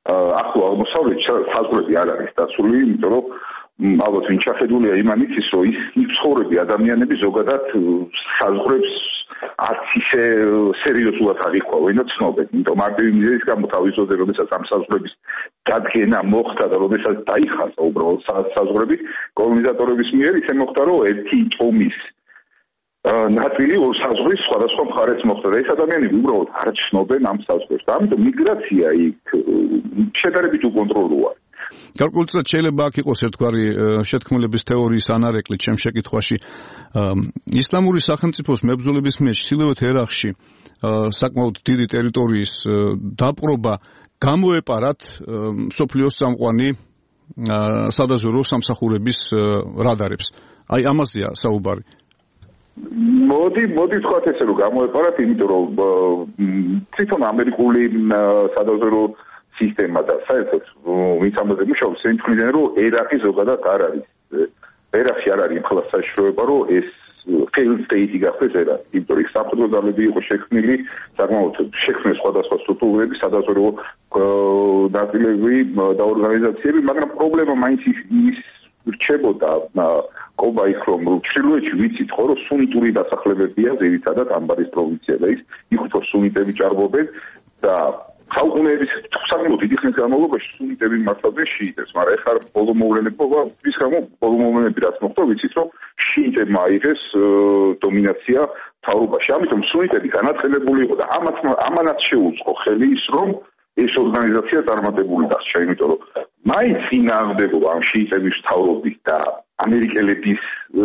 ახლო აღმოსავლეთში საზღვრები არ არის დაცული, იმიტომ რომ ალბათ ვინ ჩახედულია იმან იცის, რომ ის მცხოვრები ადამიანები ზოგადად საზღვრებს არც ისე სერიოზულად არ იყვავენ და ცნობენ. იმიტომ მარტივი მიზეზის გამო თავის დროზე, როდესაც ამ საზღვრების დადგენა მოხდა და როდესაც დაიხარდა უბრალოდ საზღვრები, კოლონიზატორების მიერ ისე მოხდა, რომ ერთი ტომის ნაწილი ორ საზღვრის სხვადასხვა მხარეს მოხდა და ეს ადამიანები უბრალოდ არ ცნობენ ამ საზღვრებს. ამიტომ მიგრაცია იქ შედარებით უკონტროლოა. გარკვეულწილად შეიძლება აქ იყოს ერთგვარი შეთქმულების თეორიის ანარეკლი ჩემ შეკითხვაში. ისლამური სახელმწიფოს მებრძოლების მიერ ჩრდილოეთ ერაყში საკმაოდ დიდი ტერიტორიის დაპყრობა გამოეპარათ მსოფლიოს წამყვანი სადაზვერვო სამსახურების რადარებს. აი ამაზეა საუბარი. მოდი, მოდი თქვათ ესე რომ გამოეპარათ, იმიტომ რომ თვითონ ამერიკული სადაზვერვო სისტემა და საერთოდ ვინც ამაზე მუშაობს, ისინი თვლიან, რომ ერაყი ზოგადად არ არის. ერაყში არ არის ახლა საშიშროება, რომ ეს failed state გახდეს ერაყი. იმიტომ რომ სამხედრო ძალები იყო შექმნილი, საკმაოდ შექმნეს სხვადასხვა სტრუქტურები, სადაზვერვო ნაწილები და ორგანიზაციები, მაგრამ პრობლემა მაინც ის რჩებოდა ყობა იქ რომ ჩრდილოეთში ვიცით ხო რომ სუნიტური დასახლებებია ძირითადად ამბარის პროვინცია და ის იქ უფრო სუნიტები ჭარბობენ და საუკუნეების საკმაოდ დიდი ხნის განმავლობაში სუნიტები მართავდნენ შიიტებს, მაგრამ ეხლა ბოლო მოვლენებობა ის გამო ბოლო მოვლენები რაც მოხდა ვიცით რომ შიიტებმა აიღეს დომინაცია მთავრობაში. ამიტომ სუნიტები განაცხადებული იყო და ამათ ამანაც შეუწყო ხელი ის რომ ეს ორგანიზაცია წარმატებული დასჭა, იმიტომ რომ მაინც წინააღმდეგობა ამ შიიტების მთავრობის და ამერიკელების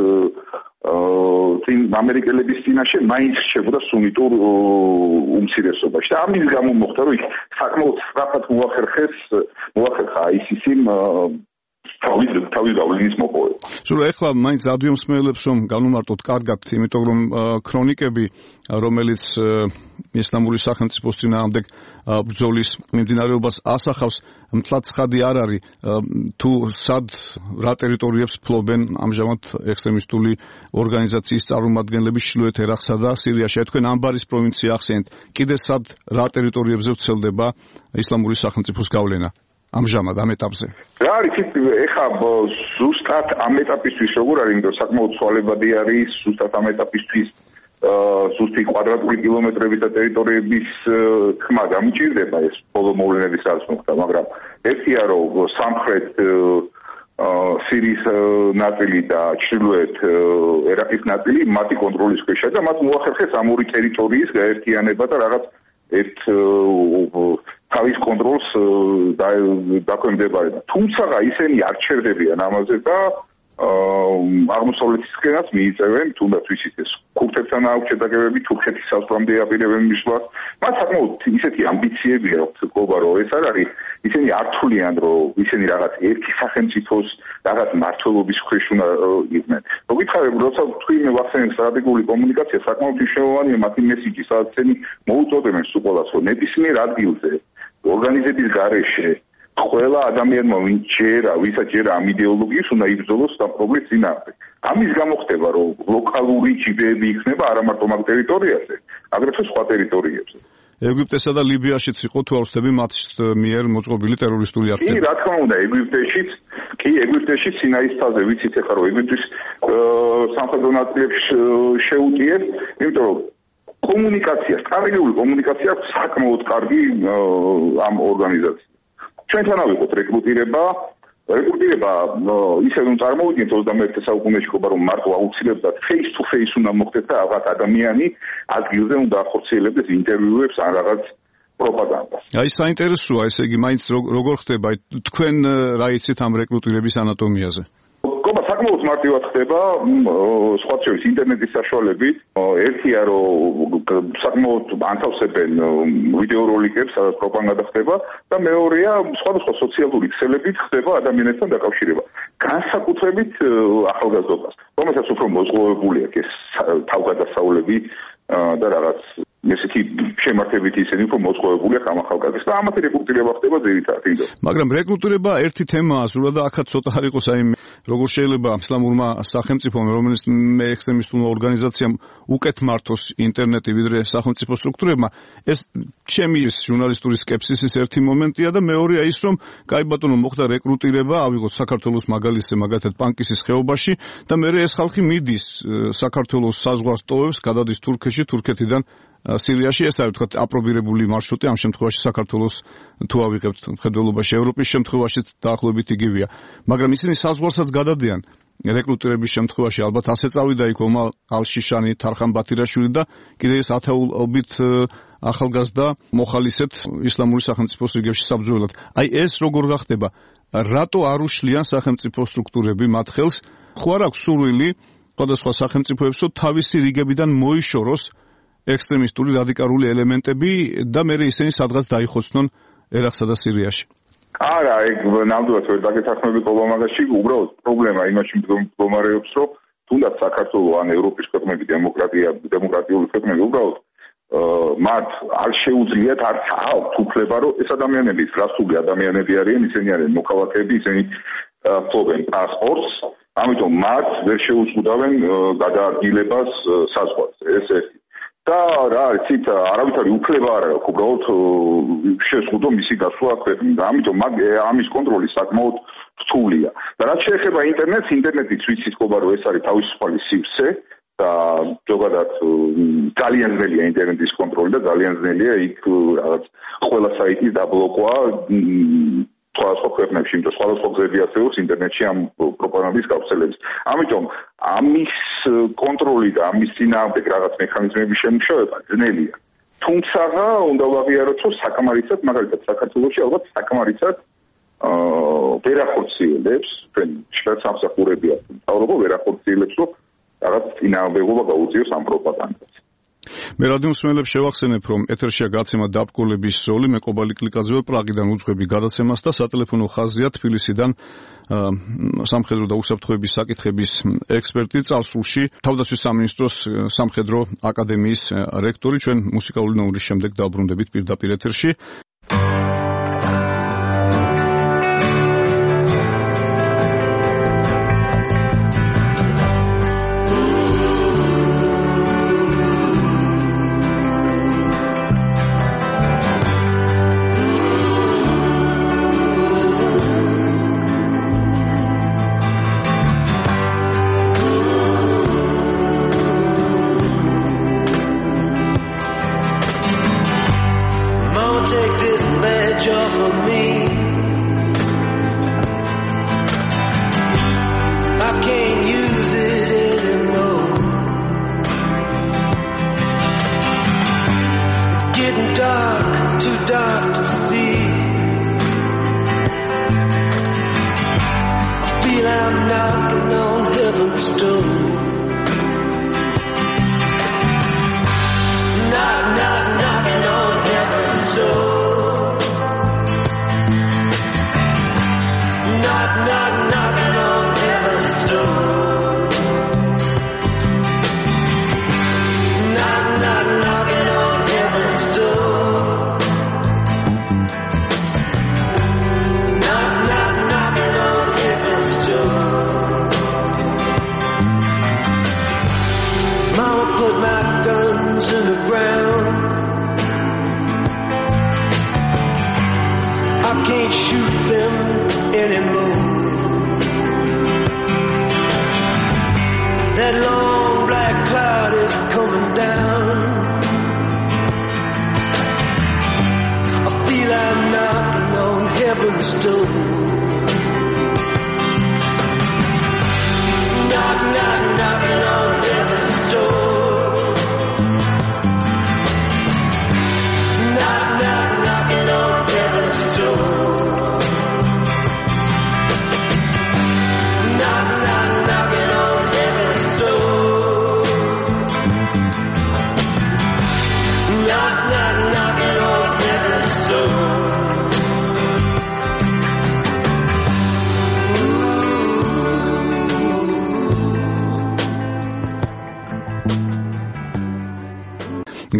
წინ ამერიკელების წინაშე მაინც რჩებოდა სუნიტურ უმცირესობაში. და ამის გამო მოხდა, რომ საკმაოდ სწრაფად მოახერხეს მოახერხა აისისიმ თავის თავის გავლენის მოპოვება. სულ ეხლა მაინც ადვიომსმენელებს რომ განუმარტოთ კარგად, იმიტომ რომ ქრონიკები, რომელიც ისლამური სახელმწიფოს წინააღმდეგ ბრძოლის მიმდინარეობას ასახავს, მთლად ცხადი არ არის თუ სად რა ტერიტორიებს ფლობენ ამჟამად ექსტრემისტული ორგანიზაციის წარმომადგენლები ჩრდილოეთ ერაყსა და სირიაში. თქვენ ამბარის პროვინცია ახსენეთ, კიდე სად რა ტერიტორიებზე ვრცელდება ისლამური სახელმწიფოს გავლენა? ამჟამად ამ ეტაპზე. რა არის ეხა ზუსტად ამ ეტაპისთვის როგორ არის, იმიტომ საკმაოდ ცვალებადი არის ზუსტად ამ ეტაპისთვის ზუსტი კვადრატული კილომეტრების და ტერიტორიების თქმა გამიჭირდება ეს ბოლო მოვლენების რაც მოხდა, მაგრამ ერთია რომ სამხრეთ სირიის ნაწილი და ჩრდილოეთ ერაყის ნაწილი მათი კონტროლის ქვეშა და მათ მოახერხეს ამ ორი ტერიტორიის გაერთიანება და რაღაც ერთ თავის კონტროლს დაქვემდებარება. თუმცა ისინი არ ჩერდებიან ამაზე და აღმოსავლეთისკენაც მიიწევენ, თუნდაც ვიცით ეს ქურთებთან აქვს შეტაკებები, თურქეთის საზღვრამდე აპირებენ მისვლას. მათ საკმაოდ ისეთი ამბიციები აქვთ, ყობა რომ ეს არ არის, ისინი არ თვლიან, რომ ისინი რაღაც ერთი სახელმწიფოს რაღაც მმართველობის ქვეშ უნდა იყვნენ. მოგითხარებ, როცა თქვი მე ვახსენებ სტრატეგიული კომუნიკაცია, საკმაოდ მნიშვნელოვანია მათი მესიჯი, სადაც ისინი მოუწოდებენ სულ ყველას, რომ ნებისმიერ ადგილზე ორგანიზების გარეშე ყველა ადამიანმა ვინც ჯერა, ვისაც ჯერა ამ იდეოლოგიას უნდა იბრძოლოს დამპყრობლის წინააღმდეგ. ამის გამო ხდება, რომ ლოკალური ჯიბეები იქნება არა მარტო მაგ ტერიტორიაზე, აგრეთვე სხვა ტერიტორიებზე. ეგვიპტესა და ლიბიაშიც იყო თუ არ ვცდები მათ მიერ მოწყობილი ტერორისტული აქტები. კი, რა თქმა უნდა, ეგვიპტეშიც, კი, ეგვიპტეშიც სინაის თაზე ვიცით ახლა რომ ეგვიპტის სამხედრო ნაწილებს შეუტიეს, იმიტომ რომ კომუნიკაცია, სტრატეგიული კომუნიკაცია საკმაოდ კარგი ამ ორგანიზაციას. ჩვენთან ავიღოთ რეკრუტირება, რეკრუტირება ისე რომ წარმოვიდგინეთ ოცდამეერთე საუკუნეში ყობა რომ მარტო აუცილებლად face to face უნდა მოხდეს და რაღაც ადამიანი ადგილზე უნდა ახორციელებდეს ინტერვიუებს ან რაღაც პროპაგანდას. აი საინტერესოა, ესე იგი მაინც როგორ ხდება თქვენ რა იცით ამ რეკრუტირების ანატომიაზე? ყობა საკმაოდ მარტივად ხდება, სხვა შორის ინტერნეტის საშუალებით. ერთია რომ საკმაოდ ანთავსებენ ვიდეოროლიკებს, სადაც პროპაგანდა ხდება და მეორეა სხვადასხვა სოციალური ქსელებით ხდება ადამიანებთან დაკავშირება. განსაკუთრებით ახალგაზრდობას, რომელსაც უფრო მოზღვავებული აქვს ეს თავგადასავლები და რაღაც ესეთი შემართებითი ისინი უფრო მოწყობებულია ხალხაკაცის და ამათი რეკრუტირება ხდება ძირითადად ინდო. მაგრამ რეკრუტირება ერთი თემაა სულად და აქაც ცოტა არ იყოს აი როგორ შეიძლება ისლამურმა სახელმწიფომ რომელიც მე ექსტრემისტულმა ორგანიზაციამ უკეთ მართოს ინტერნეტი ვიდრე სახელმწიფო სტრუქტურებმა ეს ჩემი ჟურნალისტური სკეპსისის ერთი მომენტია და მეორეა ის რომ კაი ბატონო მოხდა რეკრუტირება ავიღოთ საქართველოს მაგალითზე მაგათად პანკისის ხეობაში და მე ეს ხალხი მიდის საქართველოს საზღვარს ტოვებს გადადის თურქეთში თურქეთიდან სირიაში ეს არის თქვა აპრობირებული მარშრუტი ამ შემთხვევაში საქართველოს თუ ავიღებთ მხედველობაში ევროპის შემთხვევაში დაახლოებით იგივეა მაგრამ ისინი საზღვარსაც გადადიან რეკრუტირების შემთხვევაში ალბათ ასე წავიდა იქ ომალ ალ-შიშანი თარხან ბათირაშვილი და კიდე ეს ათეულობით ახალგაზრდა მოხალისეთ ისლამური სახელმწიფოს რიგებში საბრძოლველად აი ეს როგორ გახდება რატო არ უშლიან სახელმწიფო სტრუქტურები მათ ხელს ხო არ აქვს სურვილი სხვადასხვა სახელმწიფოებსო თავისი რიგებიდან მოიშოროს ექსტრემისტული რადიკალური ელემენტები და მე ისინი სადღაც დაიხოცნონ ერაყსა და სირიაში. არა, ეგ ნამდვილად ვერ დაგეთანხმები პრობლემაში, უბრალოდ პრობლემა იმაში მდგომარეობს, რომ თუნდაც საქართველოს ან ევროპის ქვეყნები დემოკრატია, დემოკრატიული ქვეყნები უბრალოდ მათ არ შეუძლიათ არც აქვთ უფლება, რომ ეს ადამიანები რასული ადამიანები არიან, ისინი არიან მოქალაქეები, ისინი ფლობენ პასპორტს, ამიტომ მათ ვერ შეუძლავენ გადაადგილებას საზღვარზე. ეს ერთი და რა იცით არავითარი უფლება არ აქვს უბრალოდ შეზღუდო მისი გასვლა ქვეყნიდან ამიტომ ამის კონტროლი საკმაოდ რთულია და რაც შეეხება ინტერნეტს ინტერნეტიც ვიცით ყობა რომ ეს არის თავისუფალი სივრცე და ზოგადად ძალიან ძნელია ინტერნეტის კონტროლი და ძალიან ძნელია იქ რაღაც ყველა საიტის დაბლოკვა სხვადასხვა ქვეყნებში, იმიტომ სხვადასხვა გზები არსებობს ინტერნეტში ამ პროპაგანდის გავრცელების. ამიტომ ამის კონტროლი და ამის წინააღმდეგ რაღაც მექანიზმების შემუშავება ძნელია. თუმცა უნდა ვაღიაროთ, რომ საკმარისად, მაგალითად საქართველოში ალბათ საკმარისად აა ვერ ახორციელებს, თქვენ შეიძლება სამსახურები აქვს, თავრობა ვერ ახორციელებს, რომ რაღაც წინააღმდეგობა გაუწიოს ამ პროპაგანდას. მე რადიომსმენელებს შევახსენებ, რომ ეთერშია გაცემა დაბკოლების სროლი, მე ყობალი კლიკაძე პრაღიდან უძღვები გადაცემას და სატელეფონო ხაზია თბილისიდან სამხედრო და უსაფრთხოების საკითხების ექსპერტი წარსულში თავდაცვის სამინისტროს სამხედრო აკადემიის რექტორი ჩვენ მუსიკალური ნომრის შემდეგ დავბრუნდებით პირდაპირ ეთერში.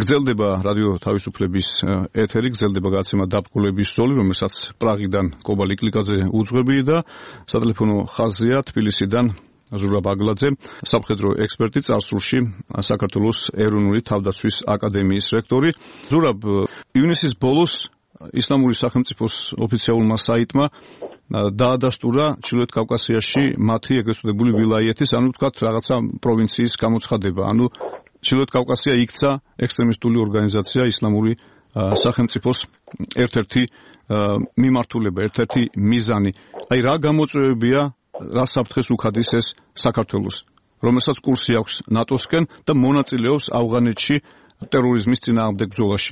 გრძელდება რადიო თავისუფლების ეთერი, გრძელდება გაცემა დაბკოლების ზოლი, რომელსაც პრაღიდან კობალ იკლიკაძე უძღვები და სატელეფონო ხაზია თბილისიდან ზურაბ აგლაძე, სამხედრო ექსპერტი, წარსულში საქართველოს ეროვნული თავდაცვის აკადემიის რექტორი. ზურაბ, ივნისის ბოლოს ისლამური სახელმწიფოს ოფიციალურმა საიტმა დაადასტურა ჩრდილოეთ კავკასიაში მათი ეგრეთ წოდებული ვილაიეთის, ანუ ვთქვათ რაღაცა პროვინციის გამოცხადება. ანუ ჩრდილოეთ კავკასია იქცა ექსტრემისტული ორგანიზაცია ისლამური სახელმწიფოს ერთ-ერთი მიმართულება, ერთ-ერთი მიზანი. აი რა გამოწვევებია, რა საფრთხეს უხადის ეს საქართველოს, რომელსაც კურსი აქვს ნატოსკენ და მონაწილეობს ავღანეთში ტერორიზმის წინააღმდეგ ბრძოლაში.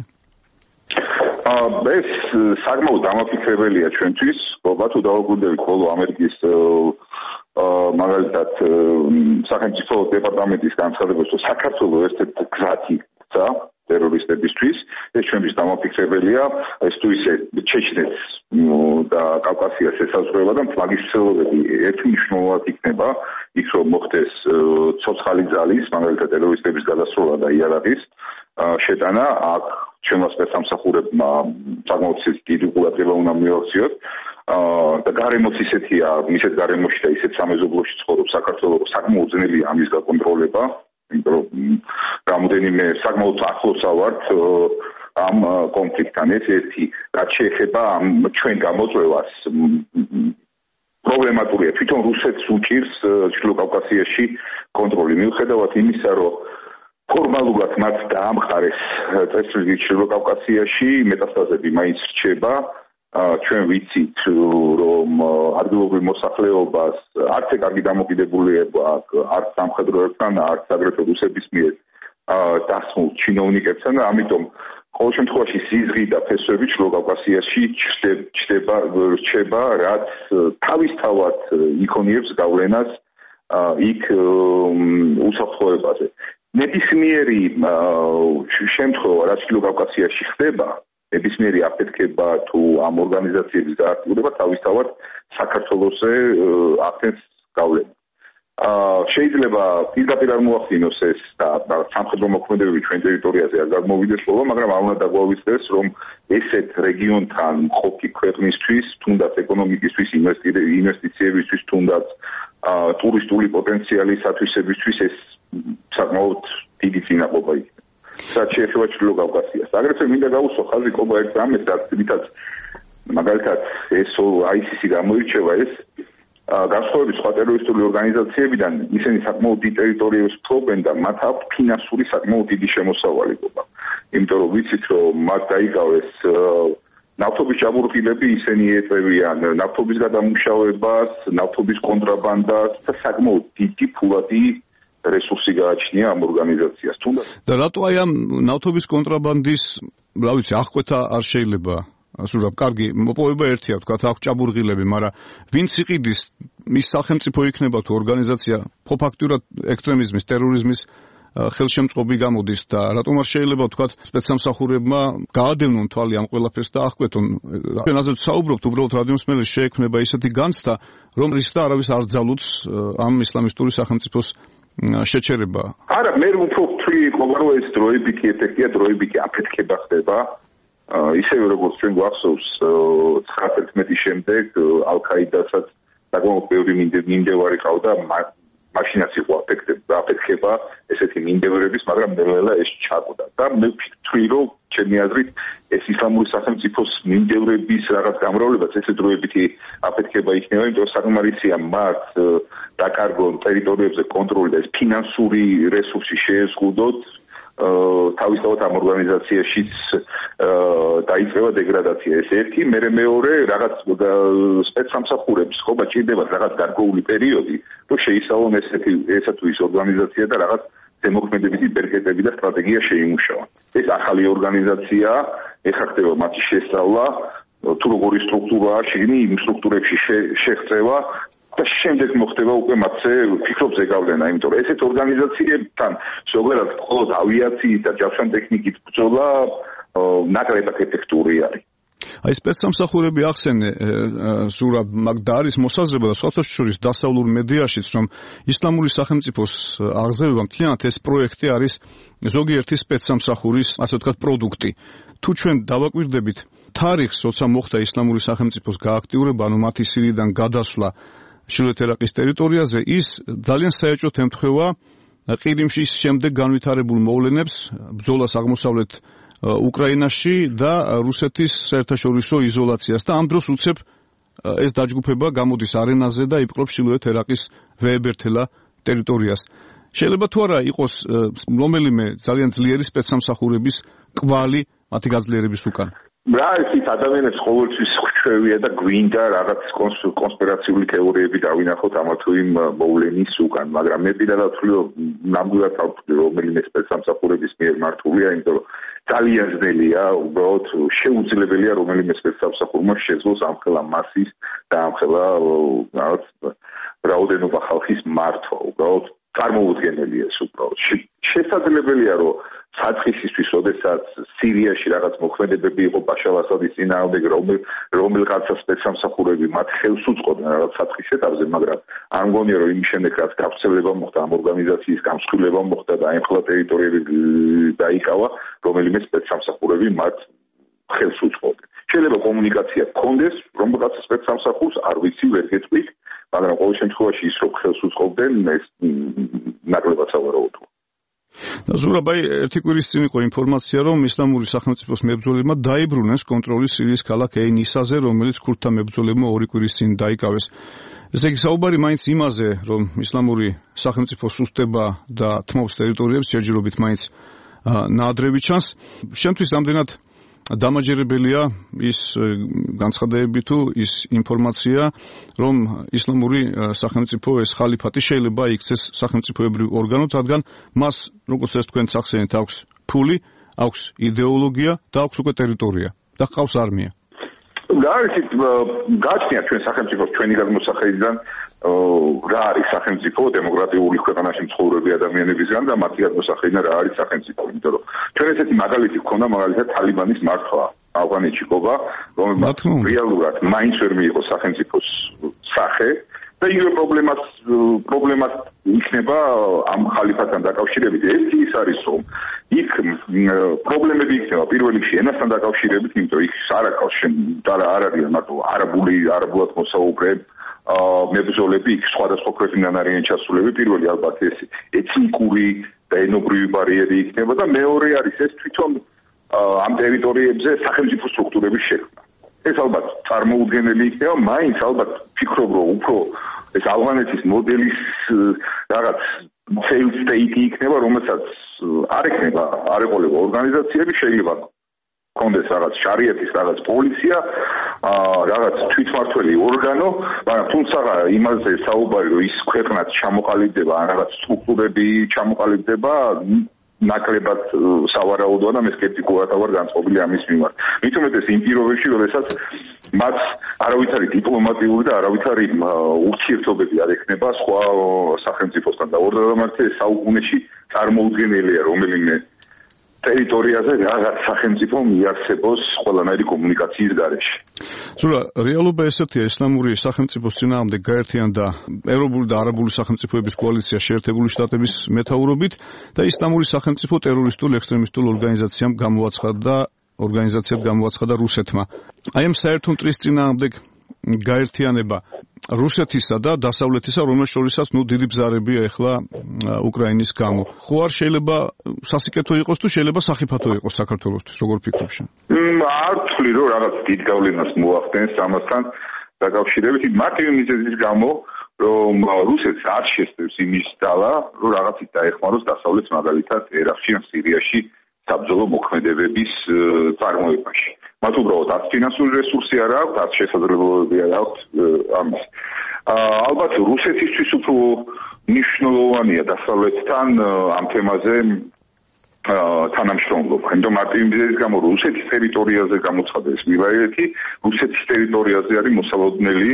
ეს საკმაოდ დამაფიქრებელია ჩვენთვის, ხობა თუ დავაკვირდებით ხოლო ამერიკის მაგალითად სახელმწიფო დეპარტამენტის განცხადებას, რომ საქართველოს ერთ-ერთი გზათი გზა ტერორისტებისთვის, ეს ჩვენთვის დამაფიქრებელია, ეს თუ ისე ჩეჩნეთს და კავკასიას ესაზღვრება და ფლაგის ცელობები ერთმნიშვნელოვნად იქნება, იქ რომ მოხდეს ცოცხალი ძალის, მაგალითად ტერორისტების გადასროლა და იარაღის შეტანა, აქ ჩვენმა სპეცსამსახურებმა საკმაოდ დიდი ყურადღება უნდა მიაქციოთ და გარემოც ისეთია, ისეთ გარემოში და ისეთ სამეზობლოში ცხოვრობს საქართველოს, საკმაოდ ძნელია ამის გაკონტროლება, იმიტომ რომ რამოდენიმე საკმაოდ ახლოს ავართ ამ კონფლიქტთან. ეს ერთი, რაც შეეხება ამ ჩვენ გამოწვევას, პრობლემატურია. თვითონ რუსეთს უჭირს ჩრდილო კავკასიაში კონტროლი. მიუხედავად იმისა, რომ ფორმალურად მათ დაამყარეს წესრიგი ჩრდილო კავკასიაში, მეტასტაზები მაინც რჩება. ჩვენ ვიცით, რომ ადგილობრივ მოსახლეობას არც კარგი დამოკიდებულება აქვს, არც სამხედროებთან, არც აგრეთვე რუსების მიერ დასმულ ჩინოვნიკებთან და ამიტომ ყოველ შემთხვევაში სიზღი და ფესვები ჩრდილო კავკასიაში ჩდება, რჩება, რაც თავისთავად იქონიებს გავლენას იქ უსაფრთხოებაზე. ნებისმიერი შემთხვევა, რაც ჩრდილო კავკასიაში ხდება, ნებისმიერი აფეთქება თუ ამ ორგანიზაციების გააქტიურება თავისთავად საქართველოსზე ახდენს გავლენას. შეიძლება პირდაპირ არ მოახდინოს ეს და სამხედრო მოქმედებები ჩვენ ტერიტორიაზე არ გამოვიდეს ხოლმე, მაგრამ არ უნდა დაგვაუწყდეს, რომ ესეთ რეგიონთან მყოფი ქვეყნისთვის, თუნდაც ეკონომიკისთვის, ინვესტიციებისთვის, თუნდაც ტურისტული პოტენციალის ათვისებისთვის ეს საკმაოდ დიდი წინააღმდეგობა იქნება. რაც შეეხება ჩრდილო კავკასიას. აგრეთვე მინდა გავუსვა ხაზი ყობა ერთ ამას, რითაც მაგალითად ეს აისისი გამოირჩევა, ეს განსხვავებით სხვა ტერორისტული ორგანიზაციებიდან, ისინი საკმაოდ დიდ ტერიტორიებს ფლობენ და მათ აქვს ფინანსური საკმაოდ დიდი შემოსავალი ყობა. იმიტომ რომ ვიცით, რომ მათ დაიკავეს ნავთობის ჩამორხილები, ისინი ეწევიან ნავთობის გადამუშავებას, ნავთობის კონტრაბანდას და საკმაოდ დიდი ფულადი რესურსი გააჩნია ამ ორგანიზაციას. თუნდაც და რატო აი ამ ნავთობის კონტრაბანდის, რა ვიცი, აღკვეთა არ შეიძლება? ზურაბ, კარგი, მოპოვება ერთია, თქვათ, აქვს ჭაბურღილები, მაგრამ ვინც იყიდის, ის სახელმწიფო იქნება თუ ორგანიზაცია, ფაქტურად ექსტრემიზმის, ტერორიზმის ხელშემწყობი გამოდის და რატომ არ შეიძლება თქვათ სპეცსამსახურებმა გაადევნონ თვალი ამ ყველაფერს და აღკვეთონ. ჩვენ ასე ვსაუბრობთ, უბრალოდ რადიოსმენელს შეექმნება ისეთი განცდა, რომ რის და არავის არ ძალუც ამ ისლამისტური სახელმწიფოს შეჩერება. არა, მე უფრო ვთვლი, რომ ეს დროებითი ეფექტია, დროებითი აფეთქება ხდება. ისევე როგორც ჩვენ გვახსოვს ცხრა-ათი შემდეგ ალ-ყაიდასაც საკმაოდ ბევრი მიმდევარი ყავდა, მაშინაც იყო აფეთქება ესეთი მიმდევრების, მაგრამ ნელ-ნელა ეს ჩაკვდა და მე ვთვლი, რომ ჩემი აზრით ეს ისლამური სახელმწიფოს მიმდევრების რაღაც გამრავლებაც ესე დროებითი აფეთქება იქნება, იმიტომ რომ საკმარისია მათ დაკარგონ ტერიტორიებზე კონტროლი და ეს ფინანსური რესურსი შეეზღუდოთ, თავისთავად ამ ორგანიზაციაშიც დაიწყება დეგრადაცია. ეს ერთი, მერე მეორე, რაღაც სპეცსამსახურებს ხობა ჭირდებათ რაღაც გარკვეული პერიოდი, რომ შეისწავლონ ესეთი ესა თუ ის ორგანიზაცია და რაღაც ზემოქმედებითი ბერკეტები და სტრატეგია შეიმუშაონ. ეს ახალი ორგანიზაცია, ეხლა ხდება მათი შესწავლა, თუ როგორი სტრუქტურაა, შიგნით იმ სტრუქტურებში შეღწევა და შემდეგ მოხდება უკვე მათზე ფიქრობზე გავლენა, იმიტომ რომ ესეთ ორგანიზაციებთან ზოგადად მხოლოდ ავიაციის და ჯავშან ტექნიკის ბრძოლა ნაკლებად ეფექტური არის. აი სპეცსამსახურები ახსენე ზურაბ, მაგ და არის მოსაზრება და სხვათა შორის დასავლურ მედიაშიც, რომ ისლამური სახელმწიფოს აღზევება მთლიანად ეს პროექტი არის ზოგიერთი სპეცსამსახურის, ასე ვთქვათ, პროდუქტი. თუ ჩვენ დავაკვირდებით თარიღს, როცა მოხდა ისლამური სახელმწიფოს გააქტიურება, ანუ მათი სირიიდან გადასვლა ჩრდილოეთ ერაყის ტერიტორიაზე, ის ძალიან საეჭვოდ ემთხვევა ყირიმშის შემდეგ განვითარებულ მოვლენებს, ბრძოლას აღმოსავლეთ უკრაინაში და რუსეთის საერთაშორისო იზოლაციას და ამ დროს უცებ ეს დაჯგუფება გამოდის არენაზე და იპყრობს ჩრდილოეთ ერაყის ვეებერთელა ტერიტორიას. შეიძლება თუ არა იყოს რომელიმე ძალიან ძლიერი სპეცსამსახურების კვალი მათი გაძლიერების უკან. რა ის ადამიანებს ყოველთვის ხვჩევია და გვინდა რაღაც კონსპირაციული თეორიები დავინახოთ ამა თუ იმ მოვლენის უკან, მაგრამ მე პირადად ვთვლი, ნამდვილად ავთვლი, რომელიმე სპეცსამსახურების მიერ მართულია, იმიტომ რომ ძალიან ძნელია, უბრალოდ შეუძლებელია რომელიმე სპეცსამსახურმა შეძლოს ამხელა მასის და ამხელა რაღაც რაოდენობა ხალხის მართვა, უბრალოდ წარმოუდგენელია ეს უბრალოდ. შესაძლებელია, რომ საწყისისთვის, ოდესაც სირიაში რაღაც მოქმედებები იყო ბაშარ ასადის წინააღმდეგ, რომელიღაცა სპეცსამსახურები მათ ხელს უწყობდნენ რაღაც საწყის ეტაპზე, მაგრამ არ მგონია, რომ იმის შემდეგ რაც გავრცელება მოხდა, ამ ორგანიზაციის გამსხვილება მოხდა და აიმხელა ტერიტორიები დაიკავა, რომელიმე სპეცსამსახურები მათ ხელს უწყობდნენ. შეიძლება კომუნიკაცია გქონდეს, რომელიღაცა სპეცსამსახურს არ ვიცი, ვერ გეტყვით, მაგრამ ყოველ შემთხვევაში ის რომ ხელს უწყობდნენ, ეს ნაკლებად სავარაუდოა. ზურაბაი, ერთი კვირის წინ იყო ინფორმაცია, რომ ისლამური სახელმწიფოს მებრძოლებმა დაიბრუნეს კონტროლის სირიის ქალაქ ეინ-ისაზე, რომელიც ქურთთა მებრძოლებმა ორი კვირის წინ დაიკავეს. ესე იგი, საუბარი მაინც იმაზე, რომ ისლამური სახელმწიფო სუსტება და თმობს ტერიტორიებს, ჯერჯერობით მაინც ნაადრევი ჩანს. შემთთვის ამდენად დამაჯერებელია ის განცხადებები თუ ის ინფორმაცია, რომ ისლამური სახელმწიფო ეს ხალიფატი შეიძლება იქცეს სახელმწიფოებრივ ორგანოდ, რადგან მას, როგორც ეს თქვენ ახსენეთ, აქვს ფული, აქვს იდეოლოგია და აქვს უკვე ტერიტორია და ჰყავს არმია. რა არის გაჩნია ჩვენ სახელმწიფოს ჩვენი გადმოსახედიდან რა არის სახელმწიფო დემოკრატიული ქვეყანაში მცხოვრები ადამიანებისგან და მათი გადმოსახედიდან რა არის სახელმწიფო, იმიტომ რომ ჩვენ ესეთი მაგალითი გქონდა მაგალითად თალიბანის მართვა ავღანეთში გობა, რომელმაც რეალურად მაინც ვერ მიიღო სახელმწიფოს სახე და იგივე პრობლემას პრობლემას იქნება ამ ხალიფატთან დაკავშირებით. ერთი ის არის, რომ იქ პრობლემები იქნება პირველ რიგში ენასთან დაკავშირებით, იმიტომ იქ არ აქვს და არ არის მარტო არაბული არაბულად მოსაუბრე მებრძოლები, იქ სხვადასხვა ქვეყნიდან არიან ჩასულები. პირველი ალბათ ეს ეთნიკური და ენობრივი ბარიერი იქნება და მეორე არის ეს თვითონ ამ ტერიტორიებზე სახელმწიფო სტრუქტურების შექმნა. ეს ალბათ წარმოუდგენელი იქნება, მაინც ალბათ ფიქრობ, რომ უფრო ეს ავღანეთის მოდელის რაღაც failed state იქნება, რომელსაც არ ექნება, არ ეყოლება ორგანიზაციები, შეიძლება კონდეს რაღაც შარიეთის რაღაც პოლიცია, რაღაც თვითმართველი ორგანო, მაგრამ თუმცა იმაზე საუბარი, რომ ის ქვეყნად ჩამოყალიბდება, რაღაც სტრუქტურები ჩამოყალიბდება, ნაკლებად სავარაუდოა და მე სკეპტიკურად ვარ განწყობილი ამის მიმართ. მით უმეტეს იმ პირობებში, როდესაც მათ არავითარი დიპლომატიური და არავითარი ურთიერთობები არ ექნება სხვა სახელმწიფოსთან და ორდამართე საუკუნეში წარმოუდგენელია რომელიმე ტერიტორიაზე რაღაც სახელმწიფო მიარსებოს ყველანაირი კომუნიკაციის გარეშე. ზურა, რეალობა ესეთია, ისლამური სახელმწიფოს წინააღმდეგ გაერთიანდა ევროპული და არაბული სახელმწიფოების კოალიცია შეერთებული შტატების მეთაურობით და ისლამური სახელმწიფო ტერორისტულ ექსტრემისტულ ორგანიზაციამ გამოაცხადა ორგანიზაციად გამოაცხადა რუსეთმა. აი ამ საერთო მტრის წინააღმდეგ გაერთიანება რუსეთისა და დასავლეთისა, რომელშ შორისაც ნუ დიდი ბზარებია ახლა უკრაინის გამო. ხო არ შეიძლება სასიკეთო იყოს თუ შეიძლება სახიფათო იყოს საქართველოსთვის, როგორ ფიქრობ შენ? არ ვთვლი, რომ რაღაც დიდ გავლენას მოახდენს ამასთან დაკავშირებით, მარტივი მიზეზის გამო, რომ რუსეთს არ შესწევს იმის დალა, რომ რაღაცით დაეხმაროს დასავლეთს მაგალითად ერაყში ან სირიაში საბრძოლო მოქმედებების წარმოებაში. მათ უბრალოდ არც ფინანსური რესურსი არ აქვს, არც შესაძლებლობები არ აქვს ამის. ალბათ რუსეთისთვის უფრო მნიშვნელოვანია დასავლეთთან ამ თემაზე თანამშრომლობა. იმიტომ მარტივი მიზეზის გამო რუსეთის ტერიტორიაზე გამოცხადა ეს ვილაიეთი, რუსეთის ტერიტორიაზე არის მოსალოდნელი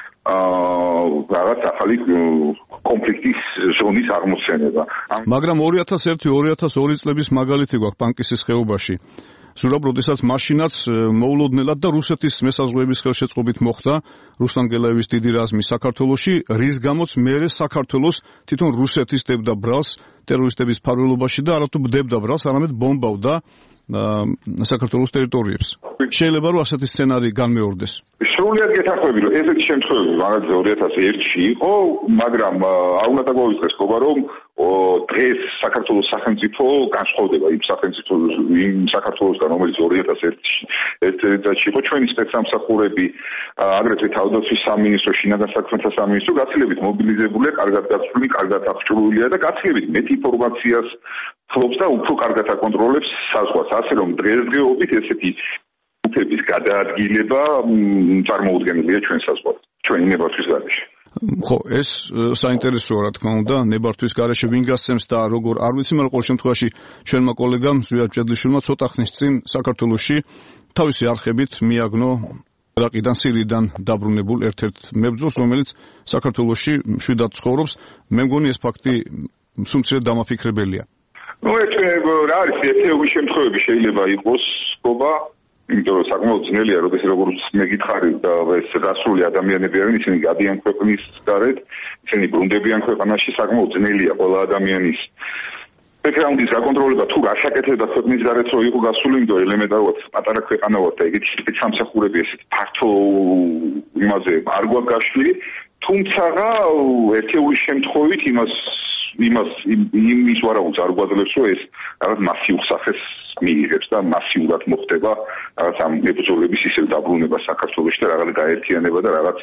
რაღაც ახალი კონფლიქტის ზონის აღმოცენება. მაგრამ ორი ათას ერთი ორი ათას ორი წლების მაგალითი გვაქვს პანკისის ხეობაში. ზურაბ, როდესაც მაშინაც მოულოდნელად და რუსეთის მესაზღვრეების ხელშეწყობით მოხდა რუსლან გელაევის დიდი რაზმი საქართველოში, რის გამოც მერე საქართველოს თვითონ რუსეთის დებდა ბრალს ტერორისტების ფარველობაში და არათუ დებდა ბრალს, არამედ ბომბავდა საქართველოს ტერიტორიებს. შეიძლება რომ ასეთი სცენარი განმეორდეს. სრულიად გეთანხმები, რომ ესეთი შემთხვევები მაგალითად ორი ათას ერთში იყო, მაგრამ არ უნდა დაგვაუწყდეს ხობა, რომ დღეს საქართველოს სახელმწიფო განსხვავდება იმ სახელმწიფოს იმ საქართველოსგან, რომელიც ორი ათას ერთში ერთ-ერთში იყო. ჩვენი სპეცსამსახურები, აგრეთვე თავდაცვის სამინისტრო, შინაგან საქმეთა სამინისტრო გაცილებით მობილიზებულია, კარგად გაწვრილი, კარგად აღჭურვილია და გაცილებით მეტ ინფორმაციას ფლობს და უფრო კარგად აკონტროლებს საზღვარს. ასე რომ დღესდღეობით ესეთი უფლების გადაადგილება წარმოუდგენელია ჩვენ საზღვარზე, ჩვენი ნებართვის გარეშე. ხო, ეს საინტერესოა, რა თქმა უნდა, ნებართვის გარეშე ვინ გასცემს და როგორ არ ვიცი, მაგრამ ყოველ შემთხვევაში ჩვენმა კოლეგამ ზვიად ჭედლიშვილმა ცოტა ხნის წინ საქართველოში თავისი არხებით მიაგნო რაკიდან სირიიდან დაბრუნებულ ერთ-ერთ მებრძოლს, რომელიც საქართველოში მშვიდად ცხოვრობს. მე მგონი ეს ფაქტი სულ დამაფიქრებელია. ну это რა არის ერთეულის შემთხვევები შეიძლება იყოს ხობა, იმიტომ რომ საკმაოდ ძნელია, როდესაც როგორც მე გითხარი და ეს გასული ადამიანები არიან, ისინი გადიან ქვეყნის გარეთ, ისინი ბრუნდებიან ქვეყანაში, საკმაოდ ძნელია ყველა ადამიანის ბექგრაუნდის გაკონტროლება თუ რა შეკეთება ქვეყნის გარეთ რო იყო გასული, იმიტომ ელემენტარულად პატარა ქვეყანა ვარ და ეგეთი სპეცსამსახურები ესეთ ფართო იმაზე არ გვაქვს გაშლილი, თუმცა ერთეულის შემთხვევით იმას იმას იმის ვარაუდს არ გვაძლევს, რომ ეს რაღაც მასიურ სახეს მიიღებს და მასიურად მოხდება რაღაც ამ მებრძოლების ისევ დაბრუნება საქართველოში და რაღაც გაერთიანება და რაღაც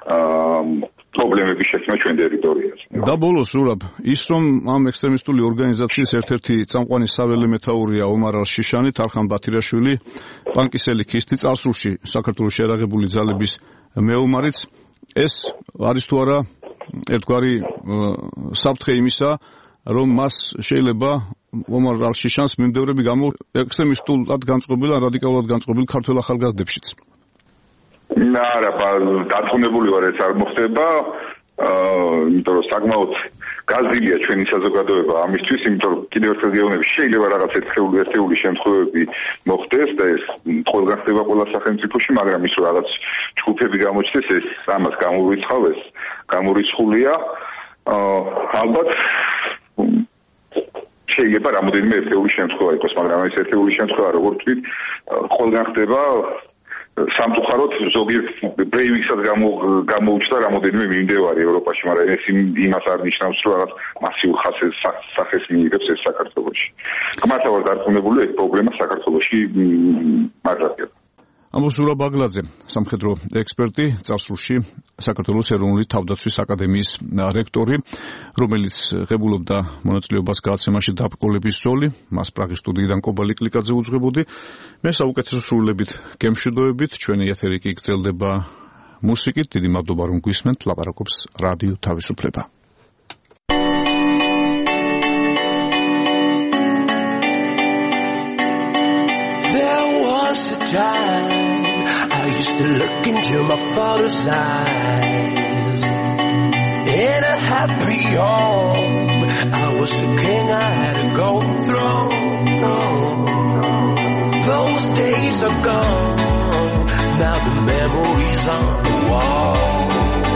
პრობლემების შექმნა ჩვენ ტერიტორიაზე. და ბოლოს ზურაბ, ის რომ ამ ექსტრემისტული ორგანიზაციის ერთ-ერთი წამყვანი საველე მეთაურია ომარ ალ-შიშანი, თარხან ბათირაშვილი, პანკისელი ქისტი წარსულში საქართველოში არაღებული ძალების მეომარიც, ეს არის თუ არა ერთგვარი საფრთხე იმისა, რომ მას შეიძლება ომარ ალ-შიშანს მიმდევრები გამო ექსტრემისტულად განწყობილ ან რადიკალურად განწყობილ ქართველ ახალგაზრდებშიც. არა, დარწმუნებული ვარ, ეს არ მოხდება, იმიტომ რომ საკმაოდ გაზრდილია ჩვენი საზოგადოება ამისთვის, იმიტომ რომ კიდევ ერთხელ გეუბნები, შეიძლება რაღაც ერთეული შემთხვევები მოხდეს და ეს ყველგან ხდება ყველა სახელმწიფოში, მაგრამ ის რაღაც ჯგუფები გამოჩნდეს, ეს ამას გამორიცხავ, ეს გამორიცხულია. ალბათ შეიძლება რამოდენიმე ერთეული შემთხვევა იყოს, მაგრამ ეს ერთეული შემთხვევა როგორ თქვით, ყველგან ხდება სამწუხაროდ ზოგიერთ ბრეივიკსაც გამოუჩნდა რამოდენიმე მიმდევარი ევროპაში, მაგრამ ეს იმას არ ნიშნავს, რომ რაღაც მასიურ სახეს მიიღებს ეს საქართველოში. გმართა ვარ დარწმუნებული, ეს პრობლემა საქართველოში მართლაც. ამბობს ზურაბ ბაგლაძე, სამხედრო ექსპერტი, წარსულში საქართველოს ეროვნული თავდაცვის აკადემიის რექტორი, რომელიც ღებულობდა მონაწილეობას გადაცემაში დაბრკოლების ზოლი, მას პრაღის სტუდიიდან კობალი კლიკაძე უძღვებოდი. მე საუკეთესო სრულებით გემშვიდობებით, ჩვენი ეთერი კი გრძელდება მუსიკით. დიდი მადლობა რომ გვისმენთ, ლაპარაკობს რადიო თავისუფლება. Time I used to look into my father's eyes. In a happy home, I was the king, I had to go through. No. Those days are gone, now the memories on the wall.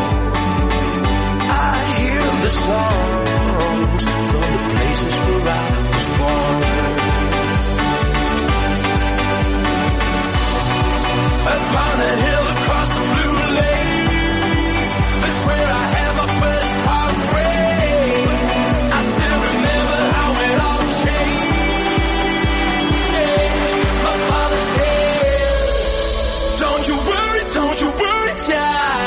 I hear the songs from the places where I was born. Upon a hill across the blue lake, that's where I had my first heartbreak. I still remember how it all changed. My father said, don't you worry, don't you worry, child.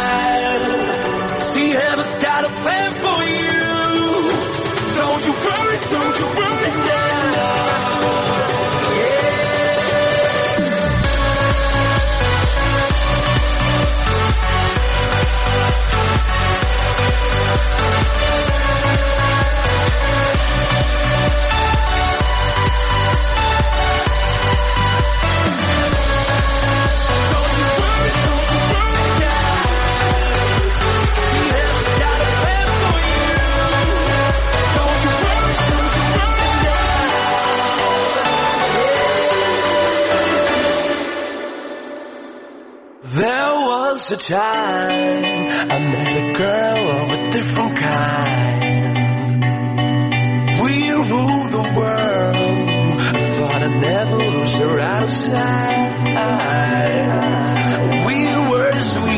Once a time, I met a girl of a different kind. We rule the world. I thought I'd never lose her out of sight. We were as we